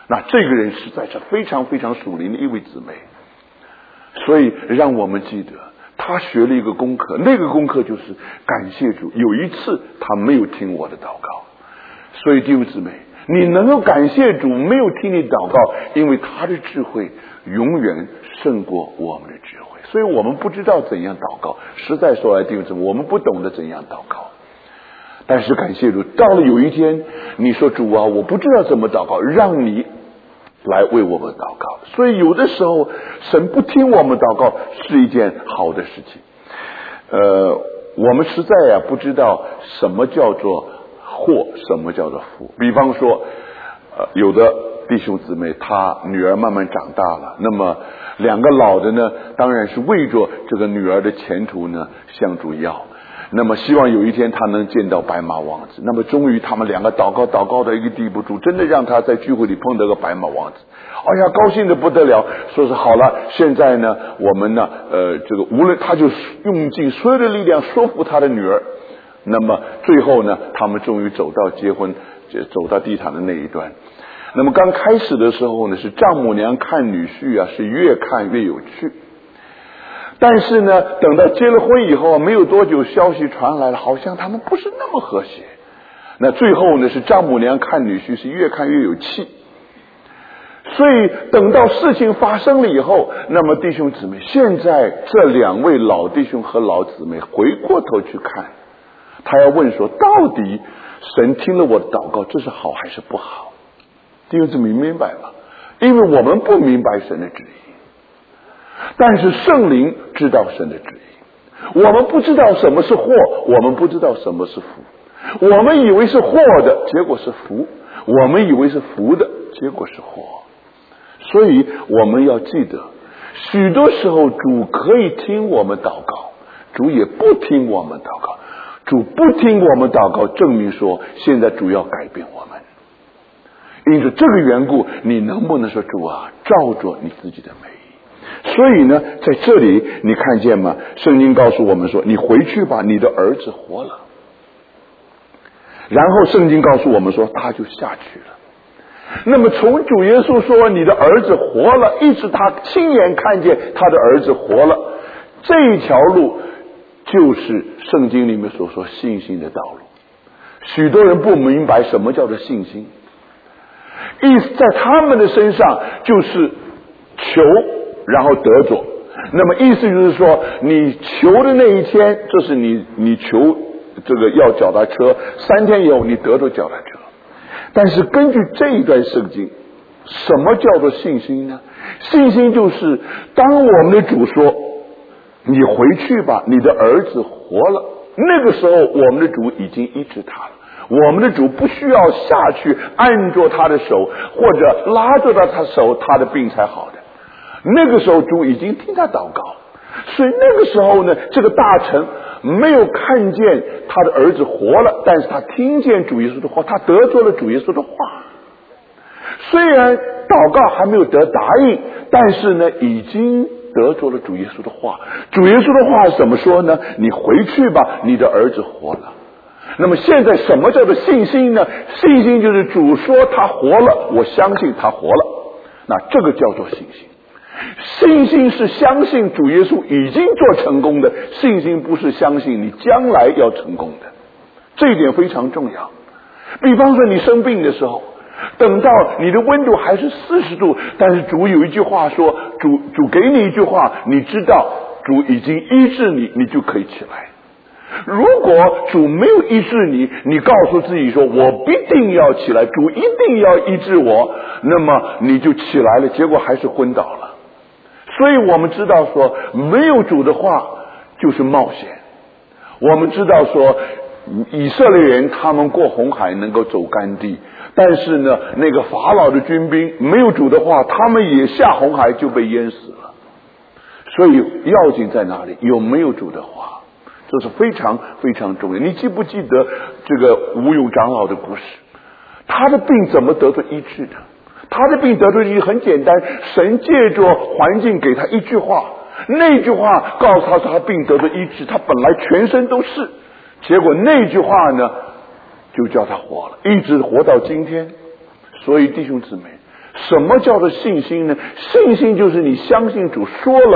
那这个人实在是非常非常属灵的一位姊妹。所以让我们记得他学了一个功课，那个功课就是感谢主，有一次他没有听我的祷告。所以弟兄姊妹，你能够感谢主没有听你祷告，因为他的智慧永远胜过我们的智慧。所以我们不知道怎样祷告，实在说来弟兄姊妹，我们不懂得怎样祷告。但是感谢主，到了有一天你说主啊，我不知道怎么祷告，让你来为我们祷告。所以有的时候神不听我们祷告是一件好的事情。呃，我们实在呀、啊、不知道什么叫做祸，什么叫做福。比方说呃，有的弟兄姊妹他女儿慢慢长大了，那么两个老的呢当然是为着这个女儿的前途呢向主要，那么希望有一天他能见到白马王子。那么终于他们两个祷告祷告到一个地步，主真的让他在聚会里碰到个白马王子，哎呀高兴的不得了，说是好了，现在呢我们呢呃这个无论他就用尽所有的力量说服他的女儿。那么最后呢他们终于走到结婚走到地毯的那一端。那么刚开始的时候呢是丈母娘看女婿啊是越看越有趣，但是呢等到结了婚以后没有多久消息传来了，好像他们不是那么和谐。那最后呢是丈母娘看女婿是越看越有气。所以等到事情发生了以后，那么弟兄姊妹，现在这两位老弟兄和老姊妹回过头去看，他要问说到底神听了我的祷告，这是好还是不好？弟兄姊妹明白吗？因为我们不明白神的旨意，但是圣灵知道神的旨意。我们不知道什么是祸，我们不知道什么是福。我们以为是祸的，结果是福；我们以为是福的，结果是祸。所以我们要记得，许多时候主可以听我们祷告，主也不听我们祷告。主不听我们祷告，证明说现在主要改变我们。因此这个缘故，你能不能说主啊，照着你自己的美意？所以呢在这里你看见吗？圣经告诉我们说，你回去吧，你的儿子活了。然后圣经告诉我们说他就下去了。那么从主耶稣说你的儿子活了，一直他亲眼看见他的儿子活了，这一条路就是圣经里面所说信心的道路。许多人不明白什么叫做信心，意思在他们的身上就是求然后得着。那么意思就是说，你求的那一天，这是你你求这个要脚踏车，三天以后你得着脚踏车。但是根据这一段圣经，什么叫做信心呢？信心就是当我们的主说你回去吧，你的儿子活了，那个时候我们的主已经医治他了。我们的主不需要下去按着他的手或者拉着他的手，他的病才好的。那个时候主已经听他祷告。所以那个时候呢，这个大臣没有看见他的儿子活了，但是他听见主耶稣的话，他得着了主耶稣的话。虽然祷告还没有得答应，但是呢已经得着了主耶稣的话。主耶稣的话是怎么说呢？你回去吧，你的儿子活了。那么现在什么叫做信心呢？信心就是主说他活了，我相信他活了，那这个叫做信心。信心是相信主耶稣已经做成功的，信心不是相信你将来要成功的，这一点非常重要。比方说你生病的时候，等到你的温度还是四十度，但是主有一句话说，主主给你一句话，你知道主已经医治你，你就可以起来。如果主没有医治你，你告诉自己说我必定要起来，主一定要医治我，那么你就起来了，结果还是昏倒了。所以我们知道说没有主的话就是冒险。我们知道说以色列人他们过红海能够走干地，但是呢那个法老的军兵没有主的话，他们也下红海就被淹死了。所以要紧在哪里？有没有主的话，这是非常非常重要。你记不记得这个吴勇长老的故事？他的病怎么得到医治的？他的病得到医治很简单，神借着环境给他一句话，那句话告诉他他病得到医治，他本来全身都是，结果那句话呢就叫他活了，一直活到今天。所以弟兄姊妹， 什么叫做信心呢？信心就是你相信主说了，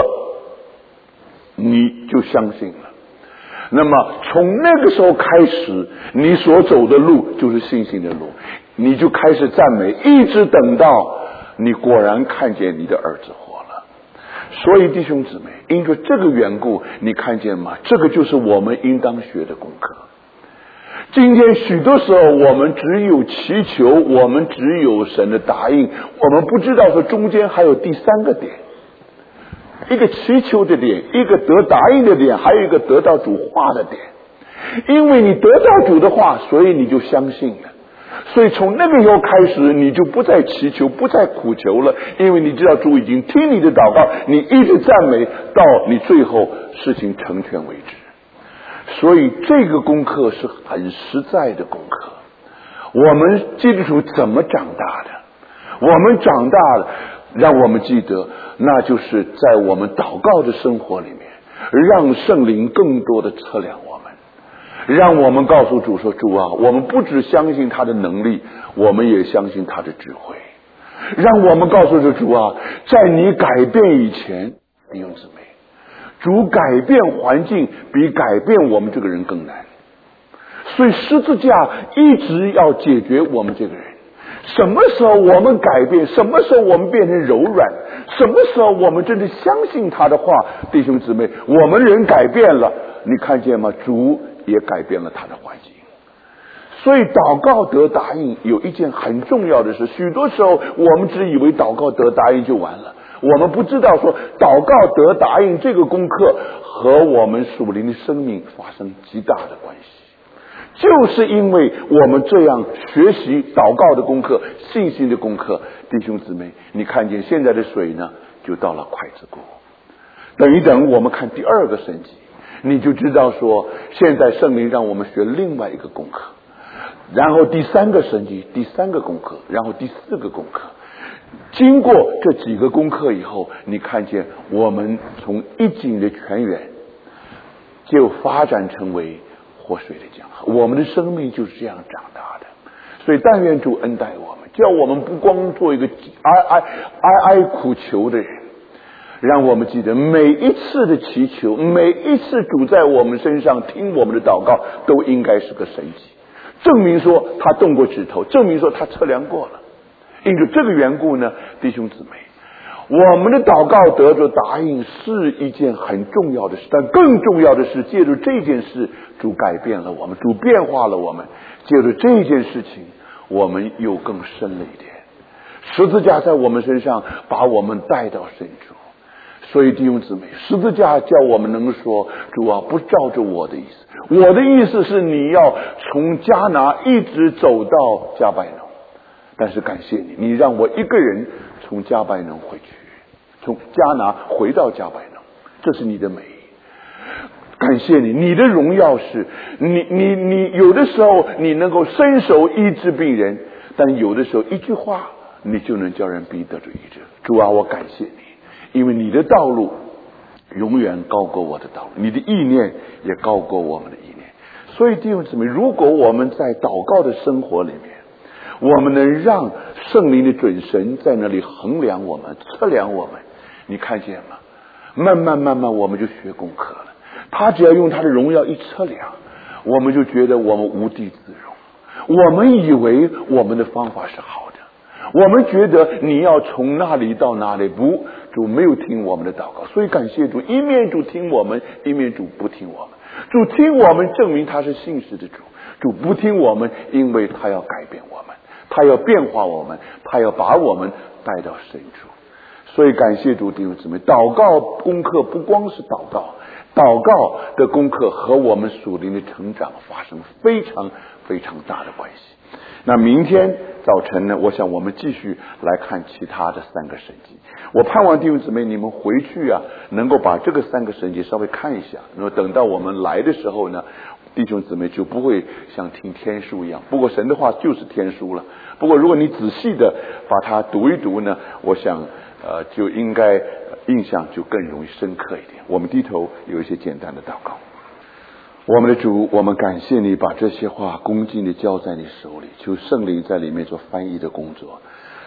你就相信了。那么从那个时候开始，你所走的路就是信心的路，你就开始赞美，一直等到你果然看见你的儿子活了。所以弟兄姊妹，因着这个缘故，你看见吗？这个就是我们应当学的功课。今天许多时候我们只有祈求，我们只有神的答应，我们不知道说中间还有第三个点，一个祈求的点，一个得答应的点，还有一个得到主话的点。因为你得到主的话，所以你就相信了，所以从那个时候开始，你就不再祈求，不再苦求了，因为你知道主已经听你的祷告，你一直赞美到你最后事情成全为止。所以这个功课是很实在的功课。我们基督徒怎么长大的？我们长大了，让我们记得，那就是在我们祷告的生活里面，让圣灵更多的测量我们，让我们告诉主说，主啊，我们不只相信他的能力，我们也相信他的智慧。让我们告诉这主啊，在你改变以前，弟兄姊妹，主改变环境比改变我们这个人更难。所以十字架一直要解决我们这个人。什么时候我们改变，什么时候我们变成柔软，什么时候我们真的相信他的话，弟兄姊妹，我们人改变了，你看见吗？主也改变了他的环境。所以祷告得答应有一件很重要的事，许多时候我们只以为祷告得答应就完了，我们不知道说祷告得答应这个功课和我们属灵的生命发生极大的关系。就是因为我们这样学习祷告的功课，信心的功课，弟兄姊妹，你看见现在的水呢，就到了筷子骨。等一等，我们看第二个神迹，你就知道说，现在圣灵让我们学另外一个功课，然后第三个神迹，第三个功课，然后第四个功课。经过这几个功课以后，你看见我们从一井的泉源就发展成为活水的江河，我们的生命就是这样长大的。所以但愿主恩待我们，叫我们不光做一个哀哀哀哀苦求的人，让我们记得每一次的祈求，每一次主在我们身上听我们的祷告，都应该是个神迹，证明说他动过指头，证明说他测量过了。因着这个缘故呢，弟兄姊妹，我们的祷告得着答应是一件很重要的事，但更重要的是借助这件事，主改变了我们，主变化了我们。借助这件事情，我们又更深了一点。十字架在我们身上把我们带到深处。所以弟兄姊妹，十字架叫我们能说，主啊，不照着我的意思，我的意思是你要从迦拿一直走到加百农。但是感谢你，你让我一个人从加百农回去，从迦拿回到加百农，这是你的美意。感谢你，你的荣耀是你你你有的时候你能够伸手医治病人，但有的时候一句话你就能叫人必得着医治。主啊，我感谢你，因为你的道路永远高过我的道路，你的意念也高过我们的意念。所以弟兄姊妹，如果我们在祷告的生活里面，我们能让圣灵的准绳在那里衡量我们，测量我们，你看见吗？慢慢慢慢我们就学功课了。他只要用他的荣耀一测量，我们就觉得我们无地自容。我们以为我们的方法是好的，我们觉得你要从那里到那里，不，主没有听我们的祷告。所以感谢主，一面主听我们，一面主不听我们。主听我们，证明他是信实的主；主不听我们，因为他要改变我们，他要变化我们，他要把我们带到深处。所以感谢主，弟兄姊妹，祷告功课不光是祷告，祷告的功课和我们属灵的成长发生非常非常大的关系。那明天早晨呢，我想我们继续来看其他的三个神迹。我盼望弟兄姊妹你们回去啊，能够把这个三个神迹稍微看一下，然后等到我们来的时候呢，弟兄姊妹就不会像听天书一样。不过神的话就是天书了。不过如果你仔细的把它读一读呢，我想呃就应该印象就更容易深刻一点。我们低头有一些简单的祷告。我们的主，我们感谢你把这些话恭敬地交在你手里，求圣灵在里面做翻译的工作。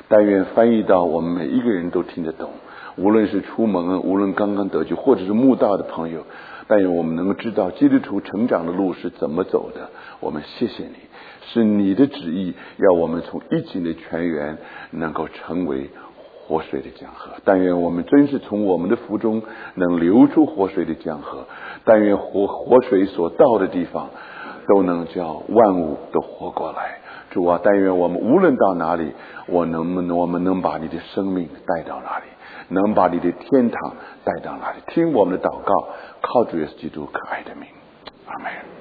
但愿翻译到我们每一个人都听得懂，无论是出门，无论刚刚得救，或者是慕道的朋友，但愿我们能够知道基督徒成长的路是怎么走的。我们谢谢你，是你的旨意要我们从一井的泉源能够成为活水的江河。但愿我们真是从我们的腹中能流出活水的江河，但愿活活水所到的地方都能叫万物都活过来。主啊，但愿我们无论到哪里，我能不能我们能把你的生命带到哪里，能把你的天堂带到哪里。听我们的祷告，靠主耶稣基督可爱的名，阿们。